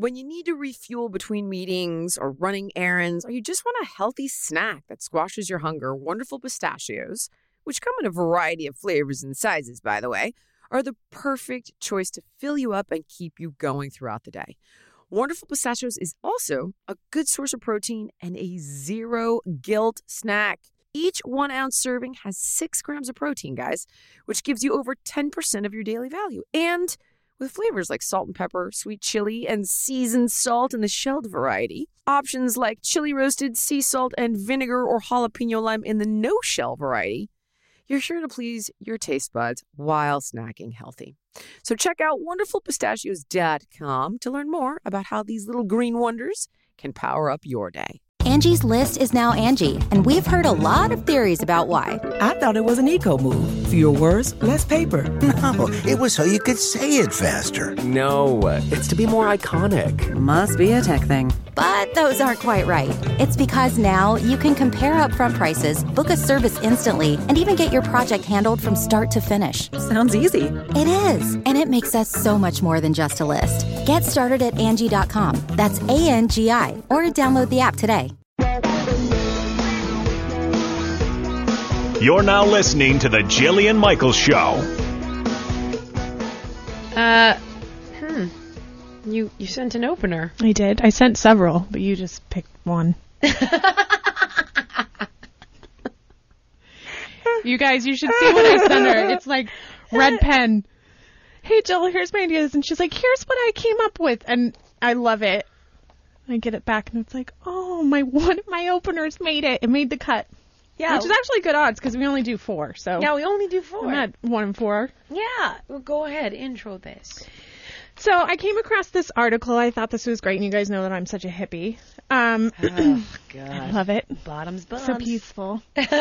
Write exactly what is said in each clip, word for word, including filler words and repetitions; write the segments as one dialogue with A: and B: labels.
A: When you need to refuel between meetings or running errands, or you just want a healthy snack that squashes your hunger, Wonderful Pistachios, which come in a variety of flavors and sizes, by the way, are the perfect choice to fill you up and keep you going throughout the day. Wonderful Pistachios is also a good source of protein and a zero guilt snack. Each one ounce serving has six grams of protein, guys, which gives you over ten percent of your daily value. And with flavors like salt and pepper, sweet chili, and seasoned salt in the shelled variety, options like chili roasted, sea salt, and vinegar or jalapeno lime in the no-shell variety, you're sure to please your taste buds while snacking healthy. So check out wonderful pistachios dot com to learn more about how these little green wonders can power up your day.
B: Angie's List is now Angie, and we've heard a lot of theories about why.
C: I thought it was an eco move. Fewer words, less paper.
D: No, it was so you could say it faster.
E: No, it's to be more iconic.
C: Must be a tech thing.
B: But those aren't quite right. It's because now you can compare upfront prices, book a service instantly, and even get your project handled from start to finish.
C: Sounds easy.
B: It is, and it makes us so much more than just a list. Get started at Angie dot com. That's A N G I, or download the app today.
F: You're now listening to the Jillian Michaels Show.
G: Uh, hmm. You you sent an opener.
H: I did. I sent several, but you just picked one. You guys, you should see what I sent her. It's like red pen. Hey, Jill, here's my ideas. And she's like, here's what I came up with. And I love it. I get it back, and it's like, oh, my one of my openers made it. It made the cut.
G: Yeah.
H: Which is actually good odds, because we only do four. So
G: Yeah, we only do four.
H: I'm at one and four.
G: Yeah. Well, go ahead. Intro this.
H: So I came across this article. I thought this was great, and you guys know that I'm such a hippie. Um,
G: Oh, God.
H: I love it.
G: Bottoms, bottoms.
H: So peaceful.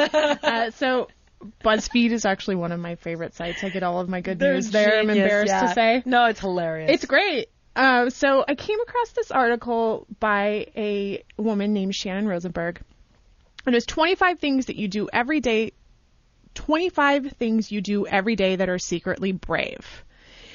H: uh, so BuzzFeed is actually one of my favorite sites. I get all of my good
G: They're
H: news there, I'm
G: genius,
H: embarrassed
G: yeah.
H: to say.
G: No, it's hilarious.
H: It's great. Uh, so I came across this article by a woman named Shannon Rosenberg. And it was twenty-five things that you do every day, twenty-five things you do every day that are secretly brave.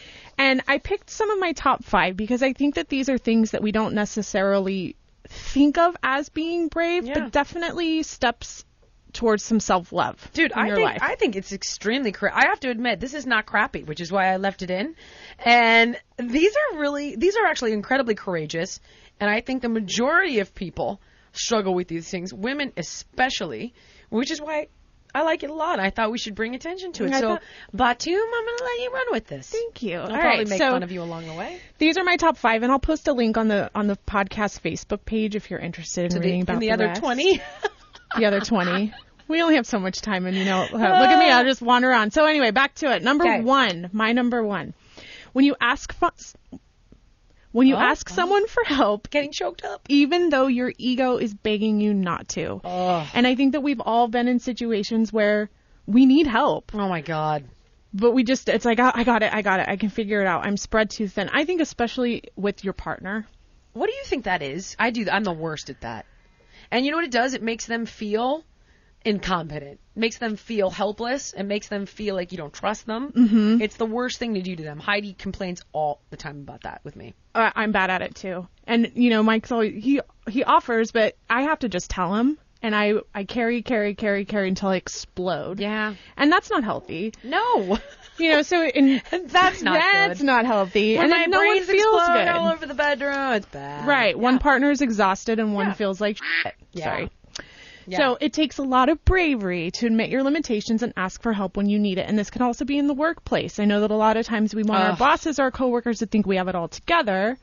H: And I picked some of my top five because I think that these are things that we don't necessarily think of as being brave,
G: Yeah.
H: but definitely steps towards some self-love.
G: Dude,
H: in
G: I
H: your
G: think
H: life.
G: I think it's extremely cra- I have to admit, this is not crappy, which is why I left it in. And these are really, these are actually incredibly courageous. And I think the majority of people struggle with these things, women especially, which is why I like it a lot. I thought we should bring attention to it.
H: I
G: So,
H: thought-
G: Batum, I'm going to let you run with this.
H: Thank you.
G: I'll
H: All
G: probably
H: right,
G: make
H: so
G: fun of you along the way.
H: these are my top five, and I'll post a link on the on the podcast Facebook page if you're interested in
G: To
H: reading
G: the,
H: about
G: in the,
H: the
G: other
H: rest.
G: twenty.
H: The other twenty. We only have so much time, and you know, look at me, I'll just wander on. So anyway, back to it. Number
G: Okay.
H: one, my number one. When you ask for, when you
G: Oh,
H: ask
G: oh.
H: someone for help,
G: Getting choked up.
H: even though your ego is begging you not to.
G: Oh.
H: And I think that we've all been in situations where we need help,
G: Oh, my God.
H: but we just, it's like, oh, I got it, I got it, I can figure it out. I'm spread too thin. I think especially with your partner.
G: What do you think that is? I do. I'm the worst at that. And you know what it does? It makes them feel incompetent. Makes them feel helpless. It makes them feel like you don't trust them. Mm-hmm. It's the worst thing to do to them. Heidi complains all the time about that with me.
H: Uh, I'm bad at it too. And, you know, Mike's always, he, he offers, but I have to just tell him. And I, I carry, carry, carry, carry until I explode.
G: Yeah.
H: And that's not healthy.
G: No.
H: You know, so in,
G: That's not
H: that's
G: good.
H: not healthy.
G: When
H: and
G: my
H: then no one
G: brains
H: feels
G: explode
H: good.
G: all over the bedroom, it's bad.
H: Right. One
G: Yeah.
H: partner's exhausted and one
G: Yeah.
H: feels like shit.
G: Yeah.
H: Sorry.
G: Yeah.
H: So it takes a lot of bravery to admit your limitations and ask for help when you need it. And this can also be in the workplace. I know that a lot of times we want our
G: Ugh.
H: bosses, our coworkers to think we have it all together.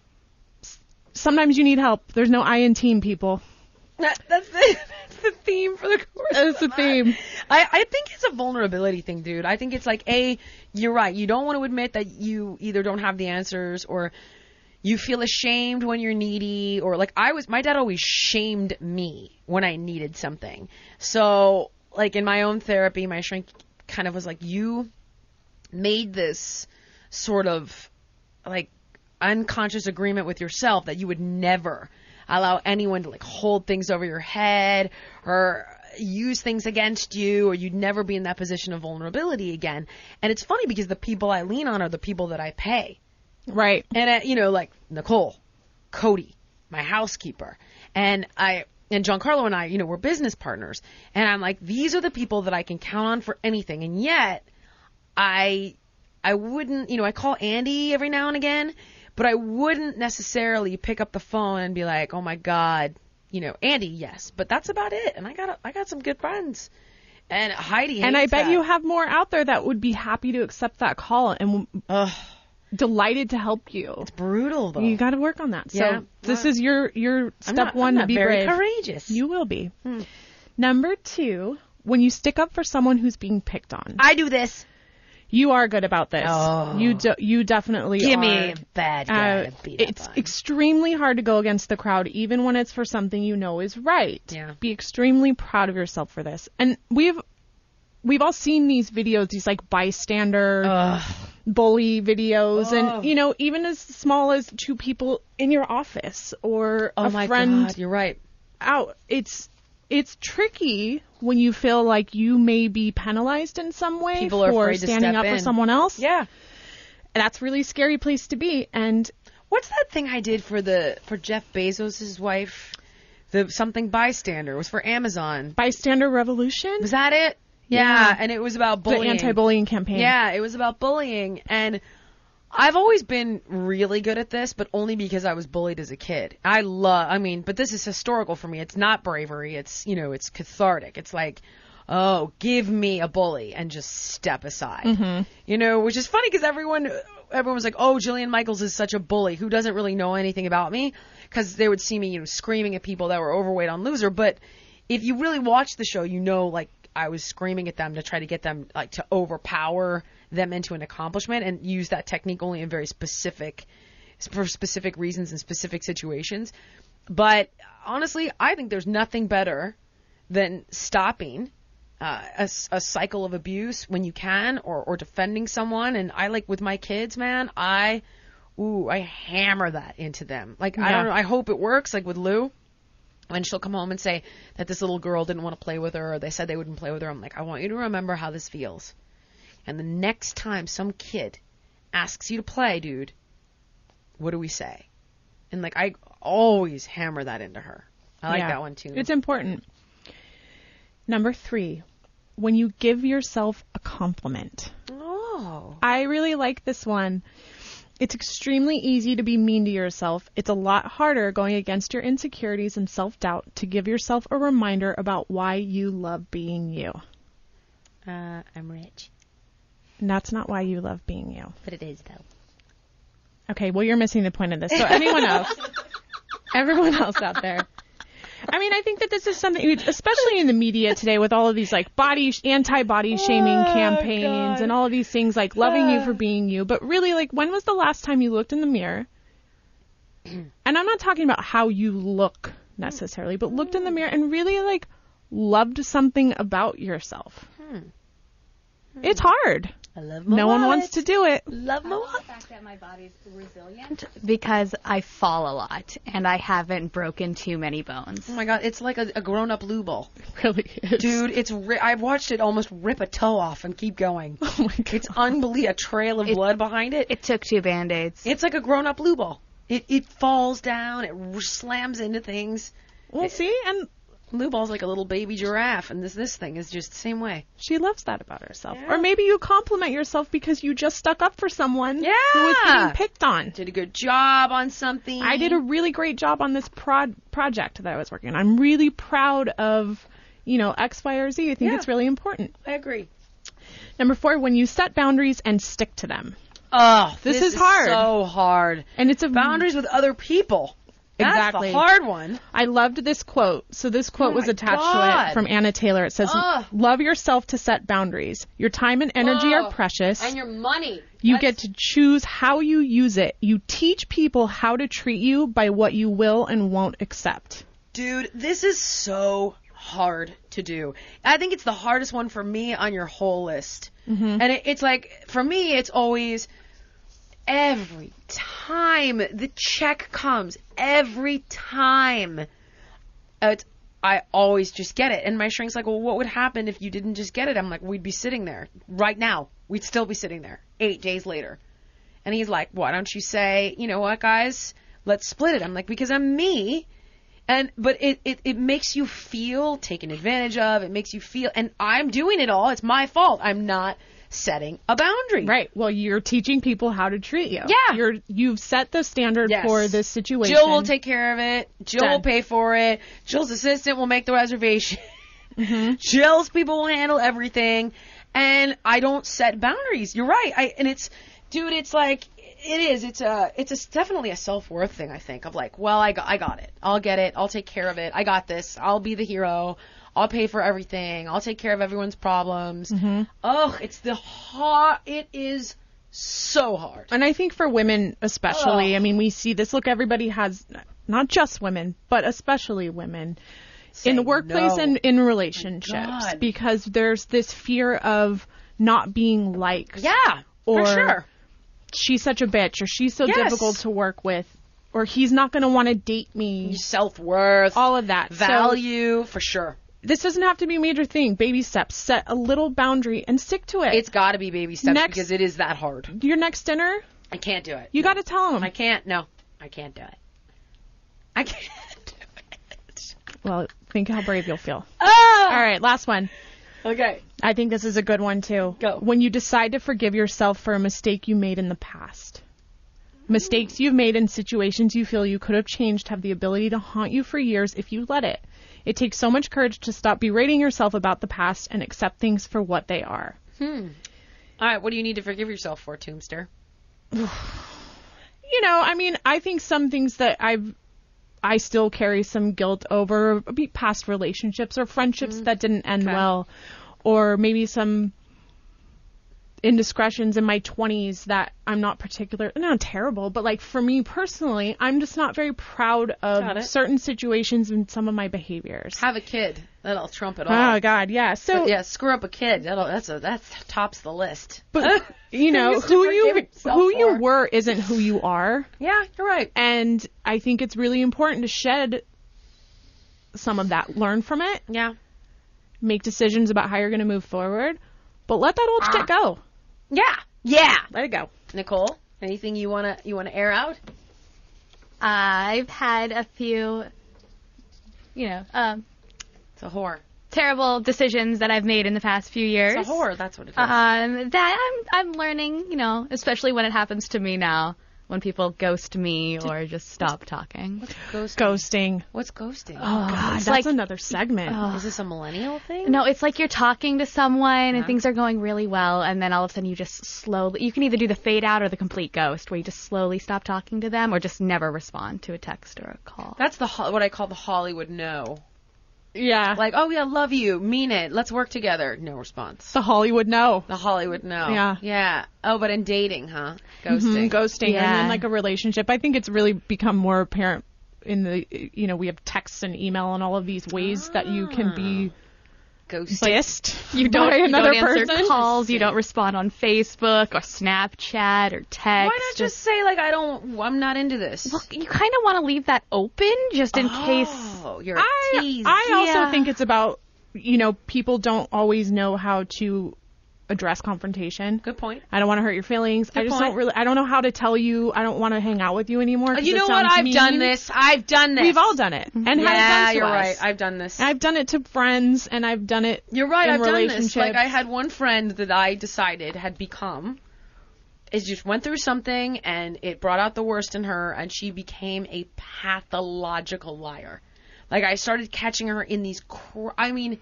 H: S- Sometimes you need help. There's no I in team, people.
G: That, that's, the, that's the theme for the course.
H: That's the theme.
G: I, I think it's a vulnerability thing, dude. I think it's like, A, you're right. You don't want to admit that you either don't have the answers or you feel ashamed when you're needy, or like I was, my dad always shamed me when I needed something. So like in my own therapy, my shrink kind of was like, you made this sort of like unconscious agreement with yourself that you would never allow anyone to like hold things over your head or use things against you, or you'd never be in that position of vulnerability again. And it's funny because the people I lean on are the people that I pay.
H: Right.
G: And, uh, you know, like Nicole, Cody, my housekeeper, and I and Giancarlo and I, you know, we're business partners, and I'm like, these are the people that I can count on for anything, and yet I I wouldn't, you know, I call Andy every now and again, but I wouldn't necessarily pick up the phone and be like, oh my God, you know, Andy, yes, but that's about it. And I got I got some good friends. And Heidi hates
H: And I bet
G: that.
H: you have more out there that would be happy to accept that call and
G: Ugh,
H: delighted to help you.
G: it's brutal though.
H: You got to work on that. So
G: Yeah.
H: this
G: Well,
H: is your your step
G: I'm not,
H: one
G: I'm
H: to
G: not
H: be
G: very
H: brave.
G: courageous.
H: You will be. Number two, when you stick up for someone who's being picked on.
G: I do this.
H: You are good about this.
G: Oh.
H: You do, you definitely
G: Give
H: are.
G: me a bad guy
H: Uh,
G: to beat up
H: it's
G: on.
H: extremely hard to go against the crowd, even when it's for something you know is right.
G: Yeah.
H: Be extremely proud of yourself for this. And we've we've all seen these videos, these like bystander
G: Ugh.
H: bully videos,
G: Ugh.
H: and you know, even as small as two people in your office or
G: Oh
H: a
G: my
H: friend
G: God, you're right.
H: out. It's it's tricky when you feel like you may be penalized in some way
G: People are
H: for
G: afraid to
H: standing
G: step
H: up for
G: in.
H: someone else.
G: Yeah.
H: And that's a really scary place to be. And
G: What's that thing I did for the for Jeff Bezos' wife? The something bystander it was for Amazon.
H: bystander revolution,
G: Was that it? Yeah,
H: Yeah.
G: and it was about
H: the
G: bullying.
H: anti-bullying campaign.
G: Yeah, it was about bullying, and I've always been really good at this, but only because I was bullied as a kid. I love, I mean, but this is historical for me. It's not bravery. It's, you know, it's cathartic. It's like, oh, give me a bully and just step aside. Mm-hmm. You know, which is funny because everyone, everyone was like, oh, Jillian Michaels is such a bully who doesn't really know anything about me, because they would see me, you know, screaming at people that were overweight on Loser. But if you really watch the show, you know, like, I was screaming at them to try to get them, like, to overpower them into an accomplishment and use that technique only in very specific, for specific reasons and specific situations. But honestly, I think there's nothing better than stopping uh, a, a cycle of abuse when you can, or, or defending someone. And I, like, with my kids, man, I, ooh, I hammer that into them. Like, I
H: Yeah.
G: don't know, I hope it works, like with Lou. When she'll come home and say that this little girl didn't want to play with her, or they said they wouldn't play with her, I'm like, I want you to remember how this feels. And the next time some kid asks you to play, dude, what do we say? And, like, I always hammer that into her. I like
H: Yeah.
G: that one, too.
H: It's important. Number three, when you give yourself a compliment.
G: Oh.
H: I really like this one. It's extremely easy to be mean to yourself. It's a lot harder going against your insecurities and self-doubt to give yourself a reminder about why you love being you.
I: Uh, I'm rich.
H: And that's not why you love being you.
I: But it is, though.
H: Okay, well, you're missing the point of this. So anyone else, everyone else out there. I mean, I think that this is something, especially in the media today with all of these like body, anti-body shaming
G: Oh,
H: campaigns
G: God.
H: and all of these things like loving you for being you. But really, like, when was the last time you looked in the mirror? And I'm not talking about how you look necessarily, but looked in the mirror and really like loved something about yourself. It's hard.
I: I love my
H: No one
I: wallet.
H: wants to do it.
I: Love my wallet. The fact that my body's resilient because I fall a lot and I haven't broken too many bones.
G: Oh, my God. It's like a, a grown-up Lou ball.
H: Really is.
G: Dude, it's ri- I've watched it almost rip a toe off and keep going.
H: Oh my God.
G: It's unbelievable. A trail of
I: It-
G: blood behind it.
I: It took two Band-Aids.
G: It's like a grown-up Lou ball. It, it falls down. It r- slams into things.
H: Well, see, and
G: Lou ball's like a little baby giraffe, and this this thing is just the same way.
H: she loves that about herself.
G: Yeah.
H: Or maybe you compliment yourself because you just stuck up for someone
G: Yeah.
H: who was getting picked on.
G: Did a good job on something.
H: I did a really great job on this prod- project that I was working on. I'm really proud of, you know, X, Y, or Z. I think
G: Yeah.
H: it's really important.
G: I agree.
H: Number four, when you set boundaries and stick to them.
G: Oh,
H: This is hard.
G: So hard.
H: And it's a
G: Boundaries with other people.
H: Exactly.
G: That's the hard one.
H: I loved this quote. So this quote
G: Oh
H: was
G: my
H: attached to
G: God.
H: it from Anna Taylor. It says,
G: Ugh.
H: love yourself to set boundaries. Your time and energy
G: Oh.
H: are precious.
G: And your money.
H: You
G: That's-
H: get to choose how you use it. You teach people how to treat you by what you will and won't accept.
G: Dude, this is so hard to do. I think it's the hardest one for me on your whole list.
H: Mm-hmm.
G: And it, it's like, for me, it's always every time the check comes, every time, it's, I always just get it. And my shrink's like, well, what would happen if you didn't just get it? I'm like, we'd be sitting there right now. We'd still be sitting there eight days later. And he's like, why don't you say, you know what, guys? let's split it. I'm like, because I'm me. And, but it, it, it makes you feel taken advantage of. It makes you feel, and I'm doing it all. It's my fault. I'm not setting a boundary.
H: Right. Well, you're teaching people how to treat you.
G: Yeah.
H: You're, you've set the standard
G: Yes.
H: for this situation.
G: Jill will take care of it. Jill
H: Done.
G: will pay for it. Jill's assistant will make the reservation.
H: Mm-hmm.
G: Jill's people will handle everything. And I don't set boundaries. You're right. I, and it's, dude, it's like, it is. It's a, it's a, definitely a self-worth thing, I think, of like, well, I got, I got it. I'll get it. I'll take care of it. I got this. I'll be the hero. I'll pay for everything. I'll take care of everyone's problems.
H: Mm-hmm.
G: Ugh, it's the hard, it is so hard.
H: And I think for women especially,
G: Ugh.
H: I mean, we see this. Look, everybody has, not just women, but especially women,
G: Say
H: in the workplace
G: no.
H: and in relationships,
G: God.
H: because there's this fear of not being liked.
G: Yeah,
H: or
G: for sure.
H: she's such a bitch, or she's so
G: Yes.
H: difficult to work with, or he's not going to want to date me.
G: Self-worth.
H: All of that. So
G: Value, for sure.
H: this doesn't have to be a major thing. Baby steps. Set a little boundary and stick to it.
G: It's got to be baby steps
H: Next-
G: because it is that hard.
H: Your next dinner,
G: I can't do it.
H: you
G: No.
H: got to tell him.
G: I can't. No, I can't do it. I can't do it.
H: Well, think how brave you'll feel.
G: Oh!
H: All right, last one.
G: Okay.
H: I think this is a good one, too.
G: Go.
H: When you decide to forgive yourself for a mistake you made in the past. Mistakes you've made in situations you feel you could have changed have the ability to haunt you for years if you let it. It takes so much courage to stop berating yourself about the past and accept things for what they are.
G: Hmm. All right. What do you need to forgive yourself for, Tombster?
H: You know, I mean, I think some things that I've I still carry some guilt over, be past relationships or friendships that didn't end
G: Okay.
H: well, or maybe some indiscretions in my twenties that I'm not particular, not terrible, but like for me personally, I'm just not very proud
G: Got
H: of
G: it.
H: certain situations and some of my behaviors.
G: Have a kid. That'll trump it all.
H: Oh God, yeah. So
G: But yeah, screw up a kid. That'll that's a that tops the list.
H: but you know,
G: Things to
H: who
G: forgive
H: you
G: yourself
H: who you
G: for.
H: were isn't who you are.
G: Yeah, you're right.
H: And I think it's really important to shed some of that, learn from it,
G: Yeah.
H: make decisions about how you're going to move forward, but let that old
G: Ah.
H: shit go.
G: Yeah. Yeah.
H: Let it go.
G: Nicole, anything you wanna you wanna air out?
I: I've had a few, you know, um,
G: It's a whore.
I: terrible decisions that I've made in the past few years.
G: It's a whore. That's what it is.
I: Um, that I'm I'm learning, you know, especially when it happens to me now, when people ghost me or just stop talking.
G: What's ghosting?
H: Ghosting.
G: What's ghosting?
H: Oh, God,
I: it's
H: that's
I: like-
H: another segment.
G: Is this a millennial thing?
I: No, it's like you're talking to someone
G: Yeah.
I: and things are going really well, and then all of a sudden you just slowly, you can either do the fade out or the complete ghost, where you just slowly stop talking to them or just never respond to a text or a call.
G: That's the ho- what I call the Hollywood no.
H: Yeah.
G: Like, oh yeah, love you, mean it, let's work together. No response.
H: the Hollywood no.
G: The Hollywood no.
H: Yeah.
G: Yeah. Oh, but in dating, huh?
H: Mhm,
G: Ghosting.
H: ghosting.
I: Yeah.
H: And in like a relationship, I think it's really become more apparent in the, you know, we have texts and email and all of these ways that you can be
G: Ghosting.
H: kissed
I: You don't,
H: by
I: you
H: another
I: don't answer
H: person.
I: calls, you don't respond on Facebook or Snapchat or text.
G: Why not just say like I don't? I'm not into this.
I: Look, you kind of want to leave that open just in case.
G: Oh, you're a
H: I,
G: tease.
H: I also
I: Yeah.
H: think it's about, you know, people don't always know how to address confrontation.
G: Good point.
H: I don't want to hurt your feelings. I
G: Good
H: just
G: point.
H: don't really, I don't know how to tell you I don't want to hang out with you anymore. 'cause
G: You
H: it
G: know what?
H: sounds
G: I've
H: mean.
G: done this. I've done this.
H: We've all done it. And had it
G: Yeah,
H: done to
G: you're
H: us.
G: right. I've done this.
H: And I've done it to friends, and I've done it
G: You're right.
H: in
G: I've done this.
H: relationships.
G: Like I had one friend that I decided had become. It just went through something, and it brought out the worst in her, and she became a pathological liar. Like I started catching her in these, cr- I mean,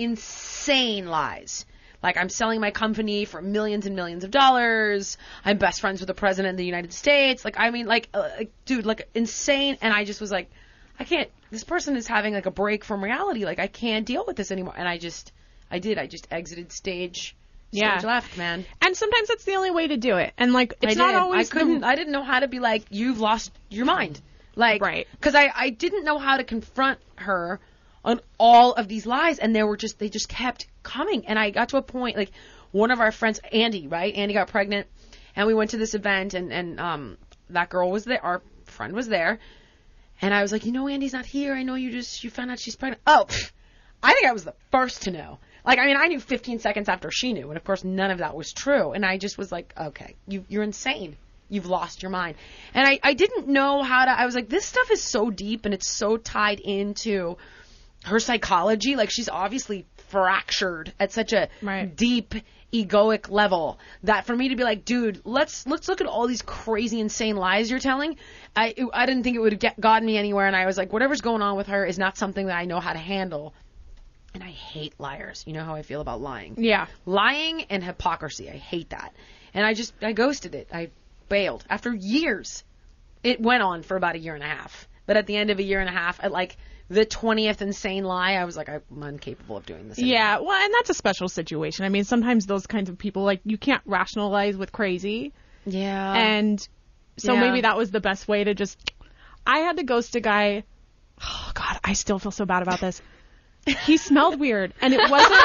G: insane lies. Like I'm selling my company for millions and millions of dollars. I'm best friends with the president of the United States. Like I mean, like, uh, like dude, like insane. And I just was like, I can't. This person is having like a break from reality. Like I can't deal with this anymore. And I just, I did. I just exited stage. Stage
H: Yeah.
G: left, man.
H: And sometimes that's the only way to do it. And like, it's
G: I
H: not
G: did.
H: always.
G: I couldn't.
H: The,
G: I didn't know how to be like, you've lost your mind. Like,
H: Right.
G: Because I, I didn't know how to confront her on all of these lies, and they were just, they just kept coming. And I got to a point, like, one of our friends, Andy, right? Andy got pregnant, and we went to this event, and, and um, that girl was there, our friend was there, and I was like, you know, Andy's not here. I know you just, you found out she's pregnant. Oh, pff, I think I was the first to know. Like, I mean, I knew fifteen seconds after she knew, and of course, none of that was true. And I just was like, okay, you, you're insane. you've lost your mind. And I, I didn't know how to, I was like, this stuff is so deep and it's so tied into her psychology. Like, she's obviously fractured at such a
H: right.
G: deep egoic level that for me to be like, dude, let's let's look at all these crazy, insane lies you're telling. I it, I didn't think it would have get, gotten me anywhere. And I was like, whatever's going on with her is not something that I know how to handle. And I hate liars. You know how I feel about lying.
H: Yeah.
G: Lying and hypocrisy. I hate that. And I just, I ghosted it. I bailed. After years. It went on for about a year and a half. But at the end of a year and a half, at like the twentieth insane lie, I was like, I'm incapable of doing this anymore.
H: Yeah, well, and that's a special situation. I mean, sometimes those kinds of people, like, you can't rationalize with crazy.
G: Yeah.
H: And so
G: Yeah.
H: maybe that was the best way to just... I had to ghost a guy... Oh, God, I still feel so bad about this. He smelled weird, and it wasn't...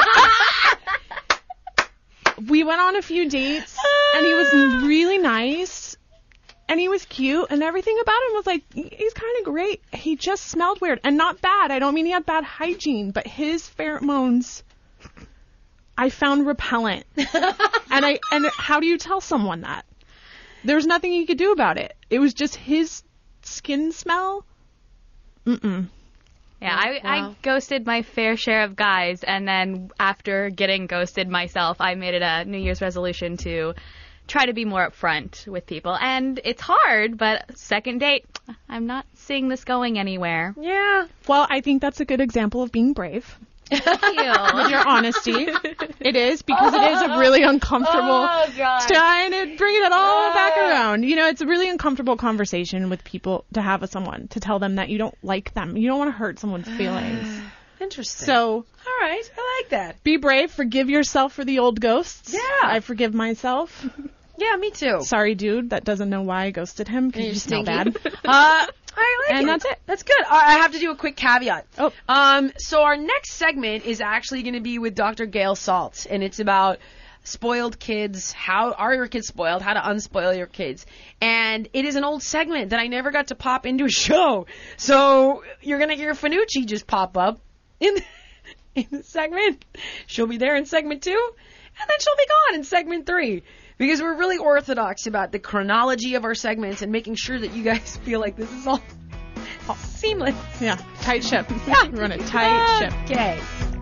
H: We went on a few dates, and he was really nice, and he was cute, and everything about him was like, he's kind of great. He just smelled weird, and not bad. I don't mean he had bad hygiene, but his pheromones, I found repellent. and I and how do you tell someone that? There's nothing he could do about it. It was just his skin smell. Mm-mm.
I: Yeah, I,
G: Wow.
I: I ghosted my fair share of guys, and then after getting ghosted myself, I made it a New Year's resolution to try to be more upfront with people. And it's hard, but second date, I'm not seeing this going anywhere.
G: Yeah.
H: Well, I think that's a good example of being brave.
I: Thank you.
H: With your honesty. It is, because it is a really uncomfortable...
I: Oh, God.
H: Trying to bring it all back around. You know, it's a really uncomfortable conversation with people to have with someone, to tell them that you don't like them. You don't want to hurt someone's feelings.
G: Interesting.
H: So,
G: all right. I like that.
H: be brave. Forgive yourself for the old ghosts.
G: Yeah.
H: I forgive myself.
G: Yeah, me too.
H: Sorry, dude. That doesn't know why I ghosted him, because you smell bad.
G: uh, I like
H: And
G: it.
H: that's it.
G: That's good. I have to do a quick caveat.
H: Oh.
G: Um, so our next segment is actually going to be with Doctor Gail Saltz, and it's about spoiled kids. How are your kids spoiled? How to unspoil your kids. And it is an old segment that I never got to pop into a show. So you're going to hear Fanucci just pop up in the, in the segment. She'll be there in segment two, and then she'll be gone in segment three. Because we're really orthodox about the chronology of our segments and making sure that you guys feel like this is all seamless.
H: Yeah, tight ship. Yeah. We're on a tight ship.
G: Okay.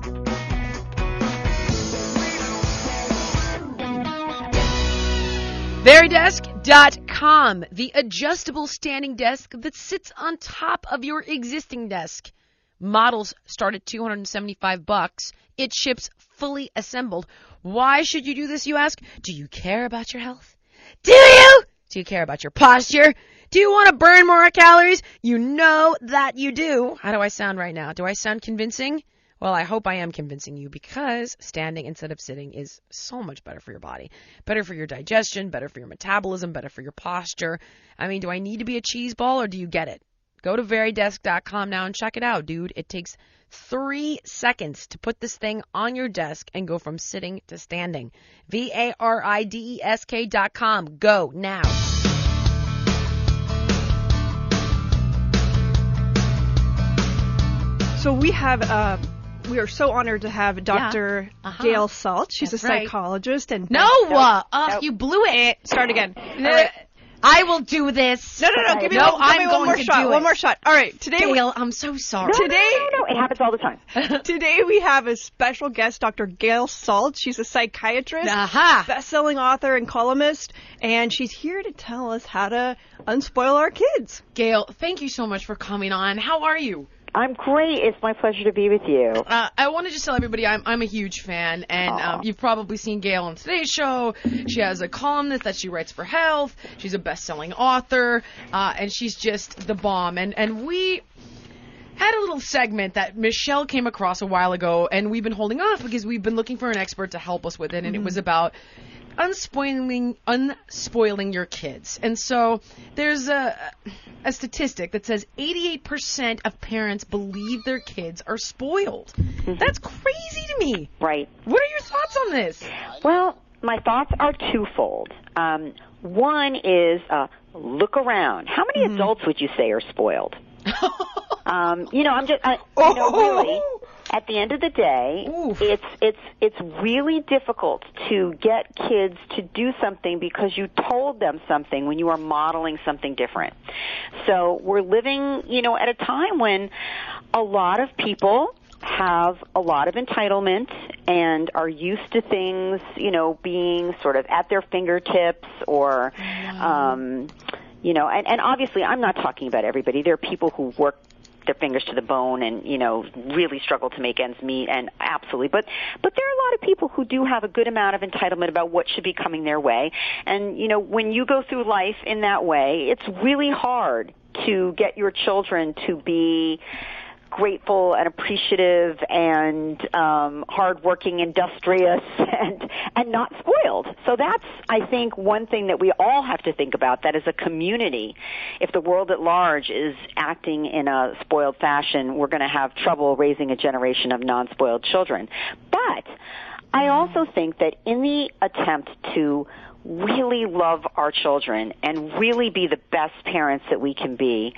G: Veridesk dot com, the adjustable standing desk that sits on top of your existing desk. Models start at two hundred seventy-five bucks. It ships fully assembled. Why should you do this, you ask? Do you care about your health? Do you? Do you care about your posture? Do you want to burn more calories? You know that you do. How do I sound right now? Do I sound convincing? Well, I hope I am convincing you, because standing instead of sitting is so much better for your body. Better for your digestion, better for your metabolism, better for your posture. I mean, do I need to be a cheese ball, or do you get it? Go to Veridesk dot com now and check it out, dude. It takes three seconds to put this thing on your desk and go from sitting to standing. V A R I D E S K dot com. Go now.
J: So we have, uh, we are so honored to have Doctor
G: Yeah. Uh-huh.
J: Gail Saltz. She's
G: That's
J: a
G: right.
J: psychologist and
G: No! Uh, uh, you blew it.
J: Start again.
G: All right. I will do this.
J: No, no, no. Give me,
G: no,
J: one, give
G: I'm
J: me
G: going
J: one more
G: to
J: shot.
G: do
J: One
G: it.
J: more shot. All right. Today, we,
G: Gail, I'm so sorry.
J: today,
K: No, no, it happens all the time.
J: today we have a special guest, Doctor Gail Saltz. She's a psychiatrist,
G: Aha.
J: best-selling author and columnist, and she's here to tell us how to unspoil our kids.
G: Gail, thank you so much for coming on. How are you?
K: I'm great. It's my pleasure to be with you.
G: Uh, I want to just tell everybody I'm I'm a huge fan, and um, you've probably seen Gail on Today's Show. She has a columnist that she writes for Health. She's a best-selling author, uh, and she's just the bomb. And and we had a little segment that Michelle came across a while ago, and we've been holding off because we've been looking for an expert to help us with it, and mm-hmm. it was about unspoiling unspoiling your kids. And so there's a a statistic that says eighty-eight percent of parents believe their kids are spoiled. Mm-hmm. That's crazy to me.
K: Right.
G: What are your thoughts on this?
K: Well, my thoughts are twofold. Um, one is uh, look around. How many
G: Mm-hmm.
K: adults would you say are spoiled? um, you know, I'm just, I, you know, really. at the end of the day, Oof. it's it's it's really difficult to get kids to do something because you told them something when you are modeling something different. So we're living, you know, at a time when a lot of people have a lot of entitlement and are used to things, you know, being sort of at their fingertips or, um, you know, and, and obviously I'm not talking about everybody. There are people who work their fingers to the bone and, you know, really struggle to make ends meet, and absolutely. But but there are a lot of people who do have a good amount of entitlement about what should be coming their way. And, you know, when you go through life in that way, it's really hard to get your children to be grateful and appreciative and um, hardworking, industrious, and and not spoiled. So that's, I think, one thing that we all have to think about, that as a community, if the world at large is acting in a spoiled fashion, we're going to have trouble raising a generation of non-spoiled children. But I also think that in the attempt to really love our children and really be the best parents that we can be,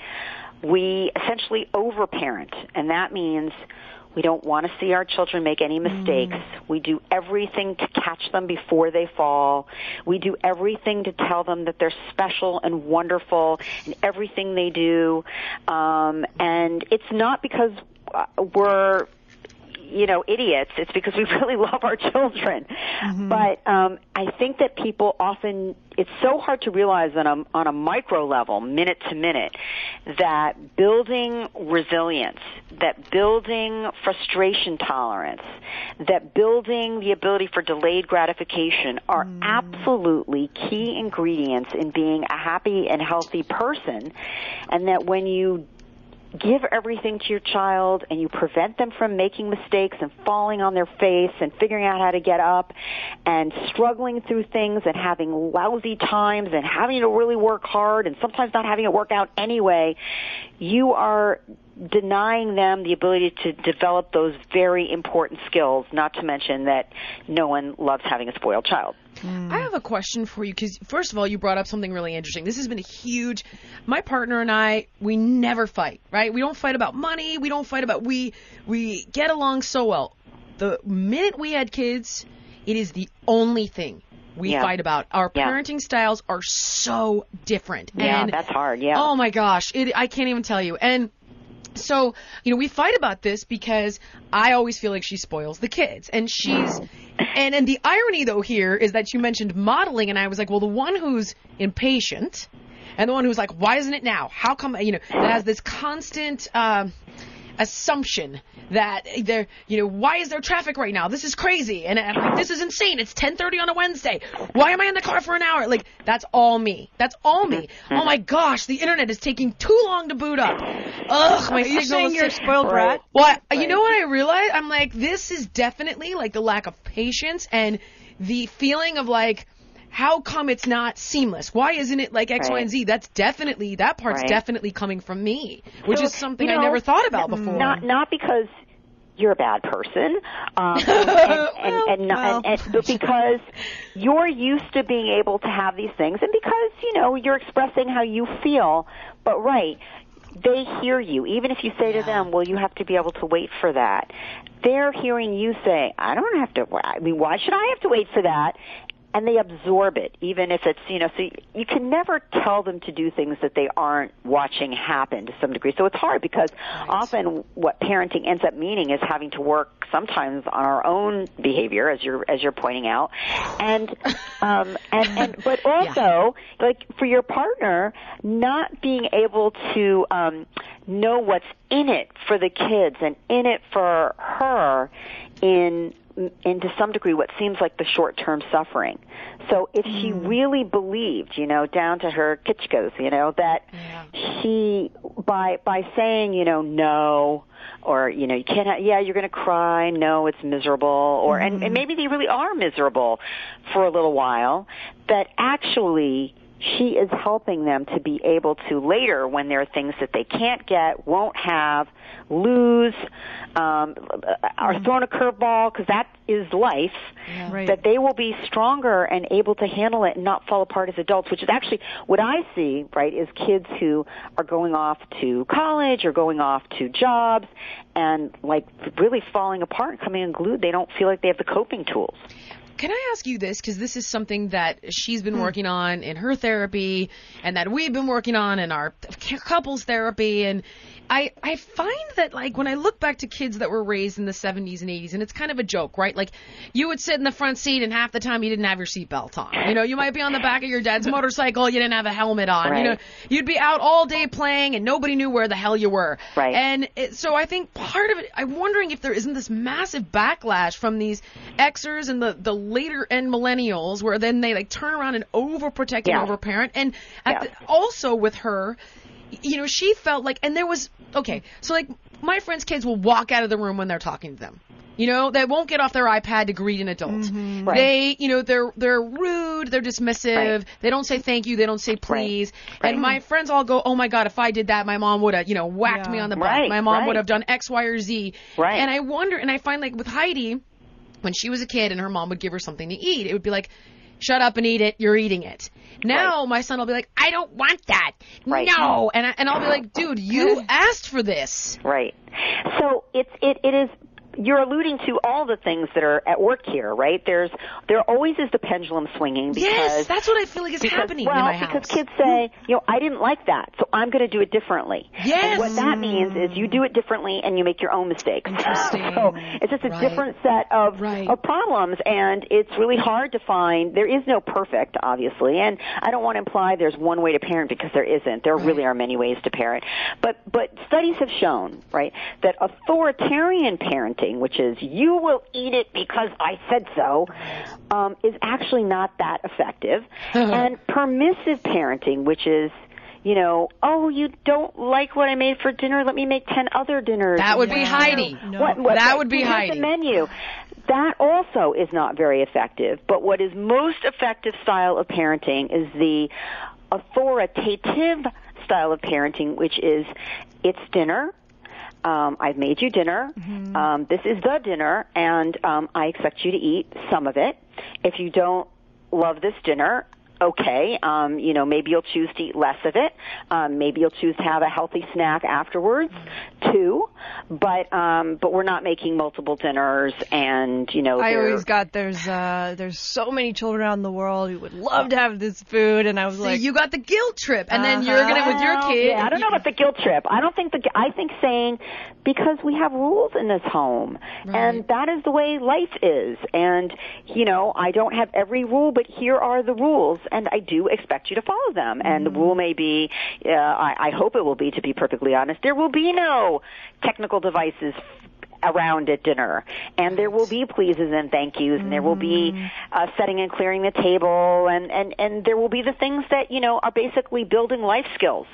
K: we essentially overparent, and that means we don't want to see our children make any mistakes. Mm. We do everything to catch them before they fall. We do everything to tell them that they're special and wonderful in everything they do. Um, and it's not because we're, you know, idiots. It's because we really love our children. Mm-hmm. But um, I think that people often, it's so hard to realize on a, on a micro level, minute to minute, that building resilience, that building frustration tolerance, that building the ability for delayed gratification are mm. absolutely key ingredients in being a happy and healthy person. And that when you give everything to your child and you prevent them from making mistakes and falling on their face and figuring out how to get up and struggling through things and having lousy times and having to really work hard and sometimes not having it work out anyway, you are denying them the ability to develop those very important skills, not to mention that no one loves having a spoiled child.
G: I have a question for you, because first of all, you brought up something really interesting. This has been a huge, my partner and I, we never fight, right? We don't fight about money. We don't fight about, we, we get along so well. The minute we had kids, it is the only thing we yeah. fight about. Our
K: yeah.
G: parenting styles are so different.
K: Yeah,
G: and,
K: that's hard, yeah.
G: Oh my gosh, it, I can't even tell you. And so, you know, we fight about this because I always feel like she spoils the kids. And she's, and, and the irony, though, here is that you mentioned modeling, and I was like, well, the one who's impatient and the one who's like, why isn't it now? How come, you know, that has this constant uh, assumption that there, you know, why is there traffic right now? This is crazy. And I'm like, this is insane. It's ten thirty on a Wednesday. Why am I in the car for an hour? Like, that's all me. That's all me. Oh my gosh, the internet is taking too long to boot up. Ugh, my
J: Are you
G: signal
J: saying
G: is
J: you're a
G: so-
J: spoiled brat?
G: Well, I-
K: Right.
G: you know what I realized? I'm like, this is definitely like the lack of patience and the feeling of like, how come it's not seamless? Why isn't it like X,
K: Right.
G: Y, and Z? That's definitely, that part's
K: Right.
G: definitely coming from me, which
K: So,
G: is something
K: you know,
G: I never thought about before.
K: Not not because you're a bad person, um, and, and, and, and,
J: Well,
K: and, and but because you're used to being able to have these things, and because, you know, you're expressing how you feel. But right, they hear you. Even if you say to them, well, you have to be able to wait for that, they're hearing you say, I don't have to, I mean, why should I have to wait for that? And they absorb it, even if it's, you know, so you can never tell them to do things that they aren't watching happen to some degree. So it's hard because right. often what parenting ends up meaning is having to work sometimes on our own behavior, as you're as you're pointing out, and um, and, and but also yeah. like for your partner, not being able to um, know what's in it for the kids and in it for her in. in to some degree what seems like the short-term suffering. So if mm. she really believed, you know, down to her kitschkos, you know, that yeah. she, by by saying, you know, no, or, you know, you can't, ha- yeah, you're going to cry, no, it's miserable, or, mm. and, and maybe they really are miserable for a little while, that actually she is helping them to be able to later, when there are things that they can't get, won't have, lose, um, are thrown a curveball, because that is life,
G: Yeah. Right.
K: that they will be stronger and able to handle it and not fall apart as adults, which is actually what I see, right, is kids who are going off to college or going off to jobs and, like, really falling apart and coming unglued. They don't feel like they have the coping tools.
G: Can I ask you this? Because this is something that she's been working on in her therapy and that we've been working on in our couples therapy. And I, I find that, like, when I look back to kids that were raised in the seventies and eighties, and it's kind of a joke, right? Like, you would sit in the front seat and half the time you didn't have your seatbelt on. You know, you might be on the back of your dad's motorcycle, you didn't have a helmet on.
K: Right.
G: You know, you'd be out all day playing and nobody knew where the hell you were.
K: Right.
G: And it, so I think part of it, I'm wondering if there isn't this massive backlash from these Xers and the, the later end millennials, where then they like turn around and overprotect
K: Yeah.
G: and overparent. And at
K: Yeah.
G: the, also with her, you know, she felt like, and there was, okay, so like my friends' kids will walk out of the room when they're talking to them. You know, they won't get off their iPad to greet an adult.
K: Mm-hmm. Right.
G: They, you know, they're they're rude, they're dismissive,
K: Right.
G: they don't say thank you, they don't say please.
K: Right.
G: And my friends all go, oh my God, if I did that, my mom would have, you know, whacked
H: Yeah.
G: me on the butt.
K: Right,
G: My mom
K: right.
G: would have done X, Y, or Z.
K: Right.
G: And I wonder, and I find like with Heidi, when she was a kid and her mom would give her something to eat, it would be like, shut up and eat it, you're eating it. Now
K: Right.
G: my son will be like, I don't want that.
K: Right.
G: No. And, I, and I'll be like, dude, you asked for this.
K: Right. So it's it, it is you're alluding to all the things that are at work here, right? There's there always is the pendulum swinging because
G: Yes, that's what I feel like is
K: because,
G: happening
K: well,
G: in my house.
K: because kids say, you know, I didn't like that, so I'm going to do it differently.
G: Yes.
K: And what that means is you do it differently and you make your own mistakes.
G: Interesting.
K: So it's just a
G: Right.
K: different set of,
G: Right.
K: of problems, and it's really hard to find. There is no perfect, obviously, and I don't want to imply there's one way to parent because there isn't. There
G: Right.
K: really are many ways to parent. But but studies have shown, right, that authoritarian parenting, which is you will eat it because I said so, um, is actually not that effective. And permissive parenting, which is, you know, oh, you don't like what I made for dinner, let me make ten other dinners.
G: That would be
K: Yeah.
G: Heidi.
H: No.
K: What, what,
G: That would be
K: here's
G: Heidi.
K: the menu. That also is not very effective. But what is most effective style of parenting is the authoritative style of parenting, which is it's dinner. Um, I've made you dinner.
H: Mm-hmm.
K: Um, this is the dinner, and um, I expect you to eat some of it. If you don't love this dinner, okay, um, you know, maybe you'll choose to eat less of it. Um, maybe you'll choose to have a healthy snack afterwards, too. But um, but we're not making multiple dinners, and you know,
J: I
K: they're-
J: always got there's uh there's so many children around the world who would love to have this food, and I was
G: So
J: like,
G: you got the guilt trip, and then you're
J: Uh-huh.
G: gonna with your
K: Well,
G: kid.
K: Yeah, I don't know about the guilt trip. I don't think the. I think saying because we have rules in this home,
G: Right.
K: and that is the way life is. And you know, I don't have every rule, but here are the rules, and I do expect you to follow them. And the rule may be, uh, I, I hope it will be, to be perfectly honest, there will be no technical devices around at dinner, and there will be pleases and thank yous, and there will be uh, setting and clearing the table, and, and, and there will be the things that, you know, are basically building life skills.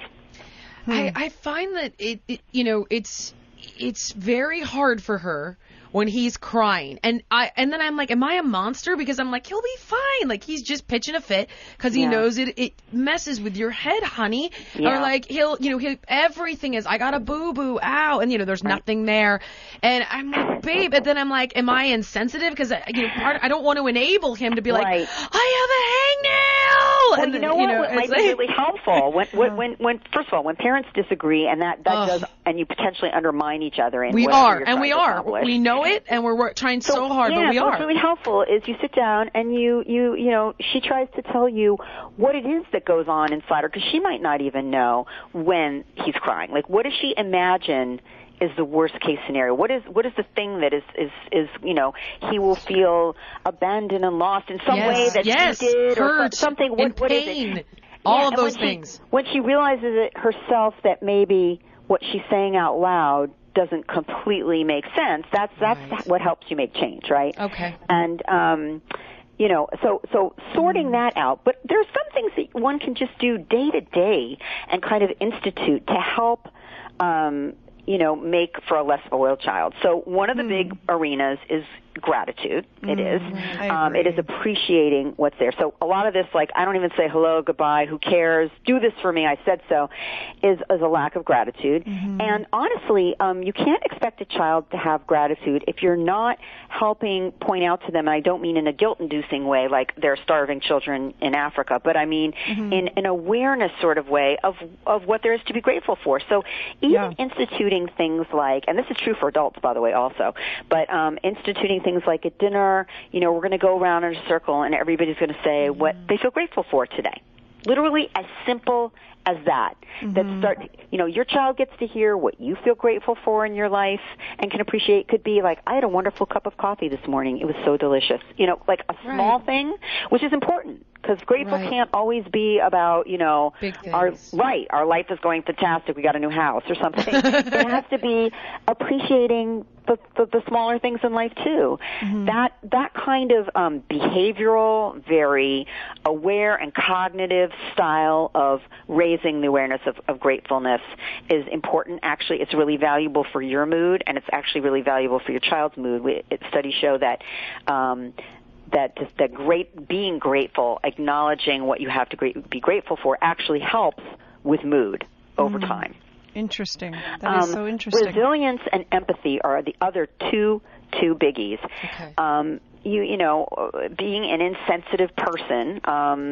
G: I, I find that it, it, you know, it's it's very hard for her when he's crying, and I and then I'm like, am I a monster? Because I'm like, he'll be fine. Like he's just pitching a fit because he
K: Yeah.
G: knows it. It messes with your head, honey.
K: Yeah.
G: Or like he'll, you know, he'll, everything is, I got a boo boo, ow, and you know, there's nothing there, and I'm like, babe, and then I'm like, am I insensitive? Because you know, part I don't want to enable him to be like,
K: Right.
G: I have a hangnail.
K: Well,
G: and
K: you
G: then,
K: know what? What
G: it's
K: might be
G: like-
K: really helpful when, when, when, when, first of all, when parents disagree, and that that
G: Ugh.
K: does, and you potentially undermine each other. In
G: We
K: whatever
G: are,
K: you're
G: and
K: trying
G: we
K: to
G: are.
K: accomplish.
G: We know it, and we're, we're trying so, hard,
K: yeah,
G: but we
K: so
G: are.
K: what's really helpful is you sit down and you, you, you know, she tries to tell you what it is that goes on inside her, because she might not even know when he's crying. Like, what does she imagine is the worst case scenario? What is what is the thing that is is is you know, he will feel abandoned and lost in some
G: Yes,
K: way that
G: yes,
K: he did
G: hurt,
K: or so- something? What,
G: in
K: what is
G: pain,
K: it?
G: all
K: Yeah,
G: of
K: and
G: those
K: when she-
G: things.
K: when she realizes it herself that maybe what she's saying out loud doesn't completely make sense, that's that's
G: Right.
K: what helps you make change, right?
G: Okay.
K: And um you know, so so sorting that out. But there's some things that one can just do day to day and kind of institute to help um you know, make for a less spoiled child. So one of the big arenas is gratitude.
J: Mm,
K: it is.
J: I
K: Um, it
J: agree.
K: is appreciating what's there. So a lot of this, like, I don't even say hello, goodbye, who cares, do this for me, I said so, is, is a lack of gratitude.
J: Mm-hmm.
K: And honestly, um, you can't expect a child to have gratitude if you're not helping point out to them, and I don't mean in a guilt-inducing way like they're starving children in Africa, but I mean
J: Mm-hmm.
K: in an awareness sort of way of, of what there is to be grateful for. So even
J: Yeah.
K: instituting things like, and this is true for adults, by the way, also, but um, instituting things like at dinner, you know, we're going to go around in a circle and everybody's going to say what they feel grateful for today. Literally as simple as that. That start, you know, your child gets to hear what you feel grateful for in your life and can appreciate. Could be like, I had a wonderful cup of coffee this morning. It was so delicious. You know, like a small
G: Right.
K: thing, which is important. Because grateful
G: Right.
K: can't always be about, you know,
G: Big
K: our
G: things.
K: right, our life is going fantastic, we got a new house or something. It has to be appreciating the, the, the smaller things in life too. That that kind of um, behavioral, very aware and cognitive style of raising the awareness of, of gratefulness is important. Actually, it's really valuable for your mood, and it's actually really valuable for your child's mood. We, it, studies show that. Um, that that great being grateful, acknowledging what you have to great, be grateful for, actually helps with mood over time.
J: Interesting. That is
K: Um,
J: so interesting.
K: Resilience and empathy are the other two two biggies.
G: Okay.
K: Um, you you know, being an insensitive person, um,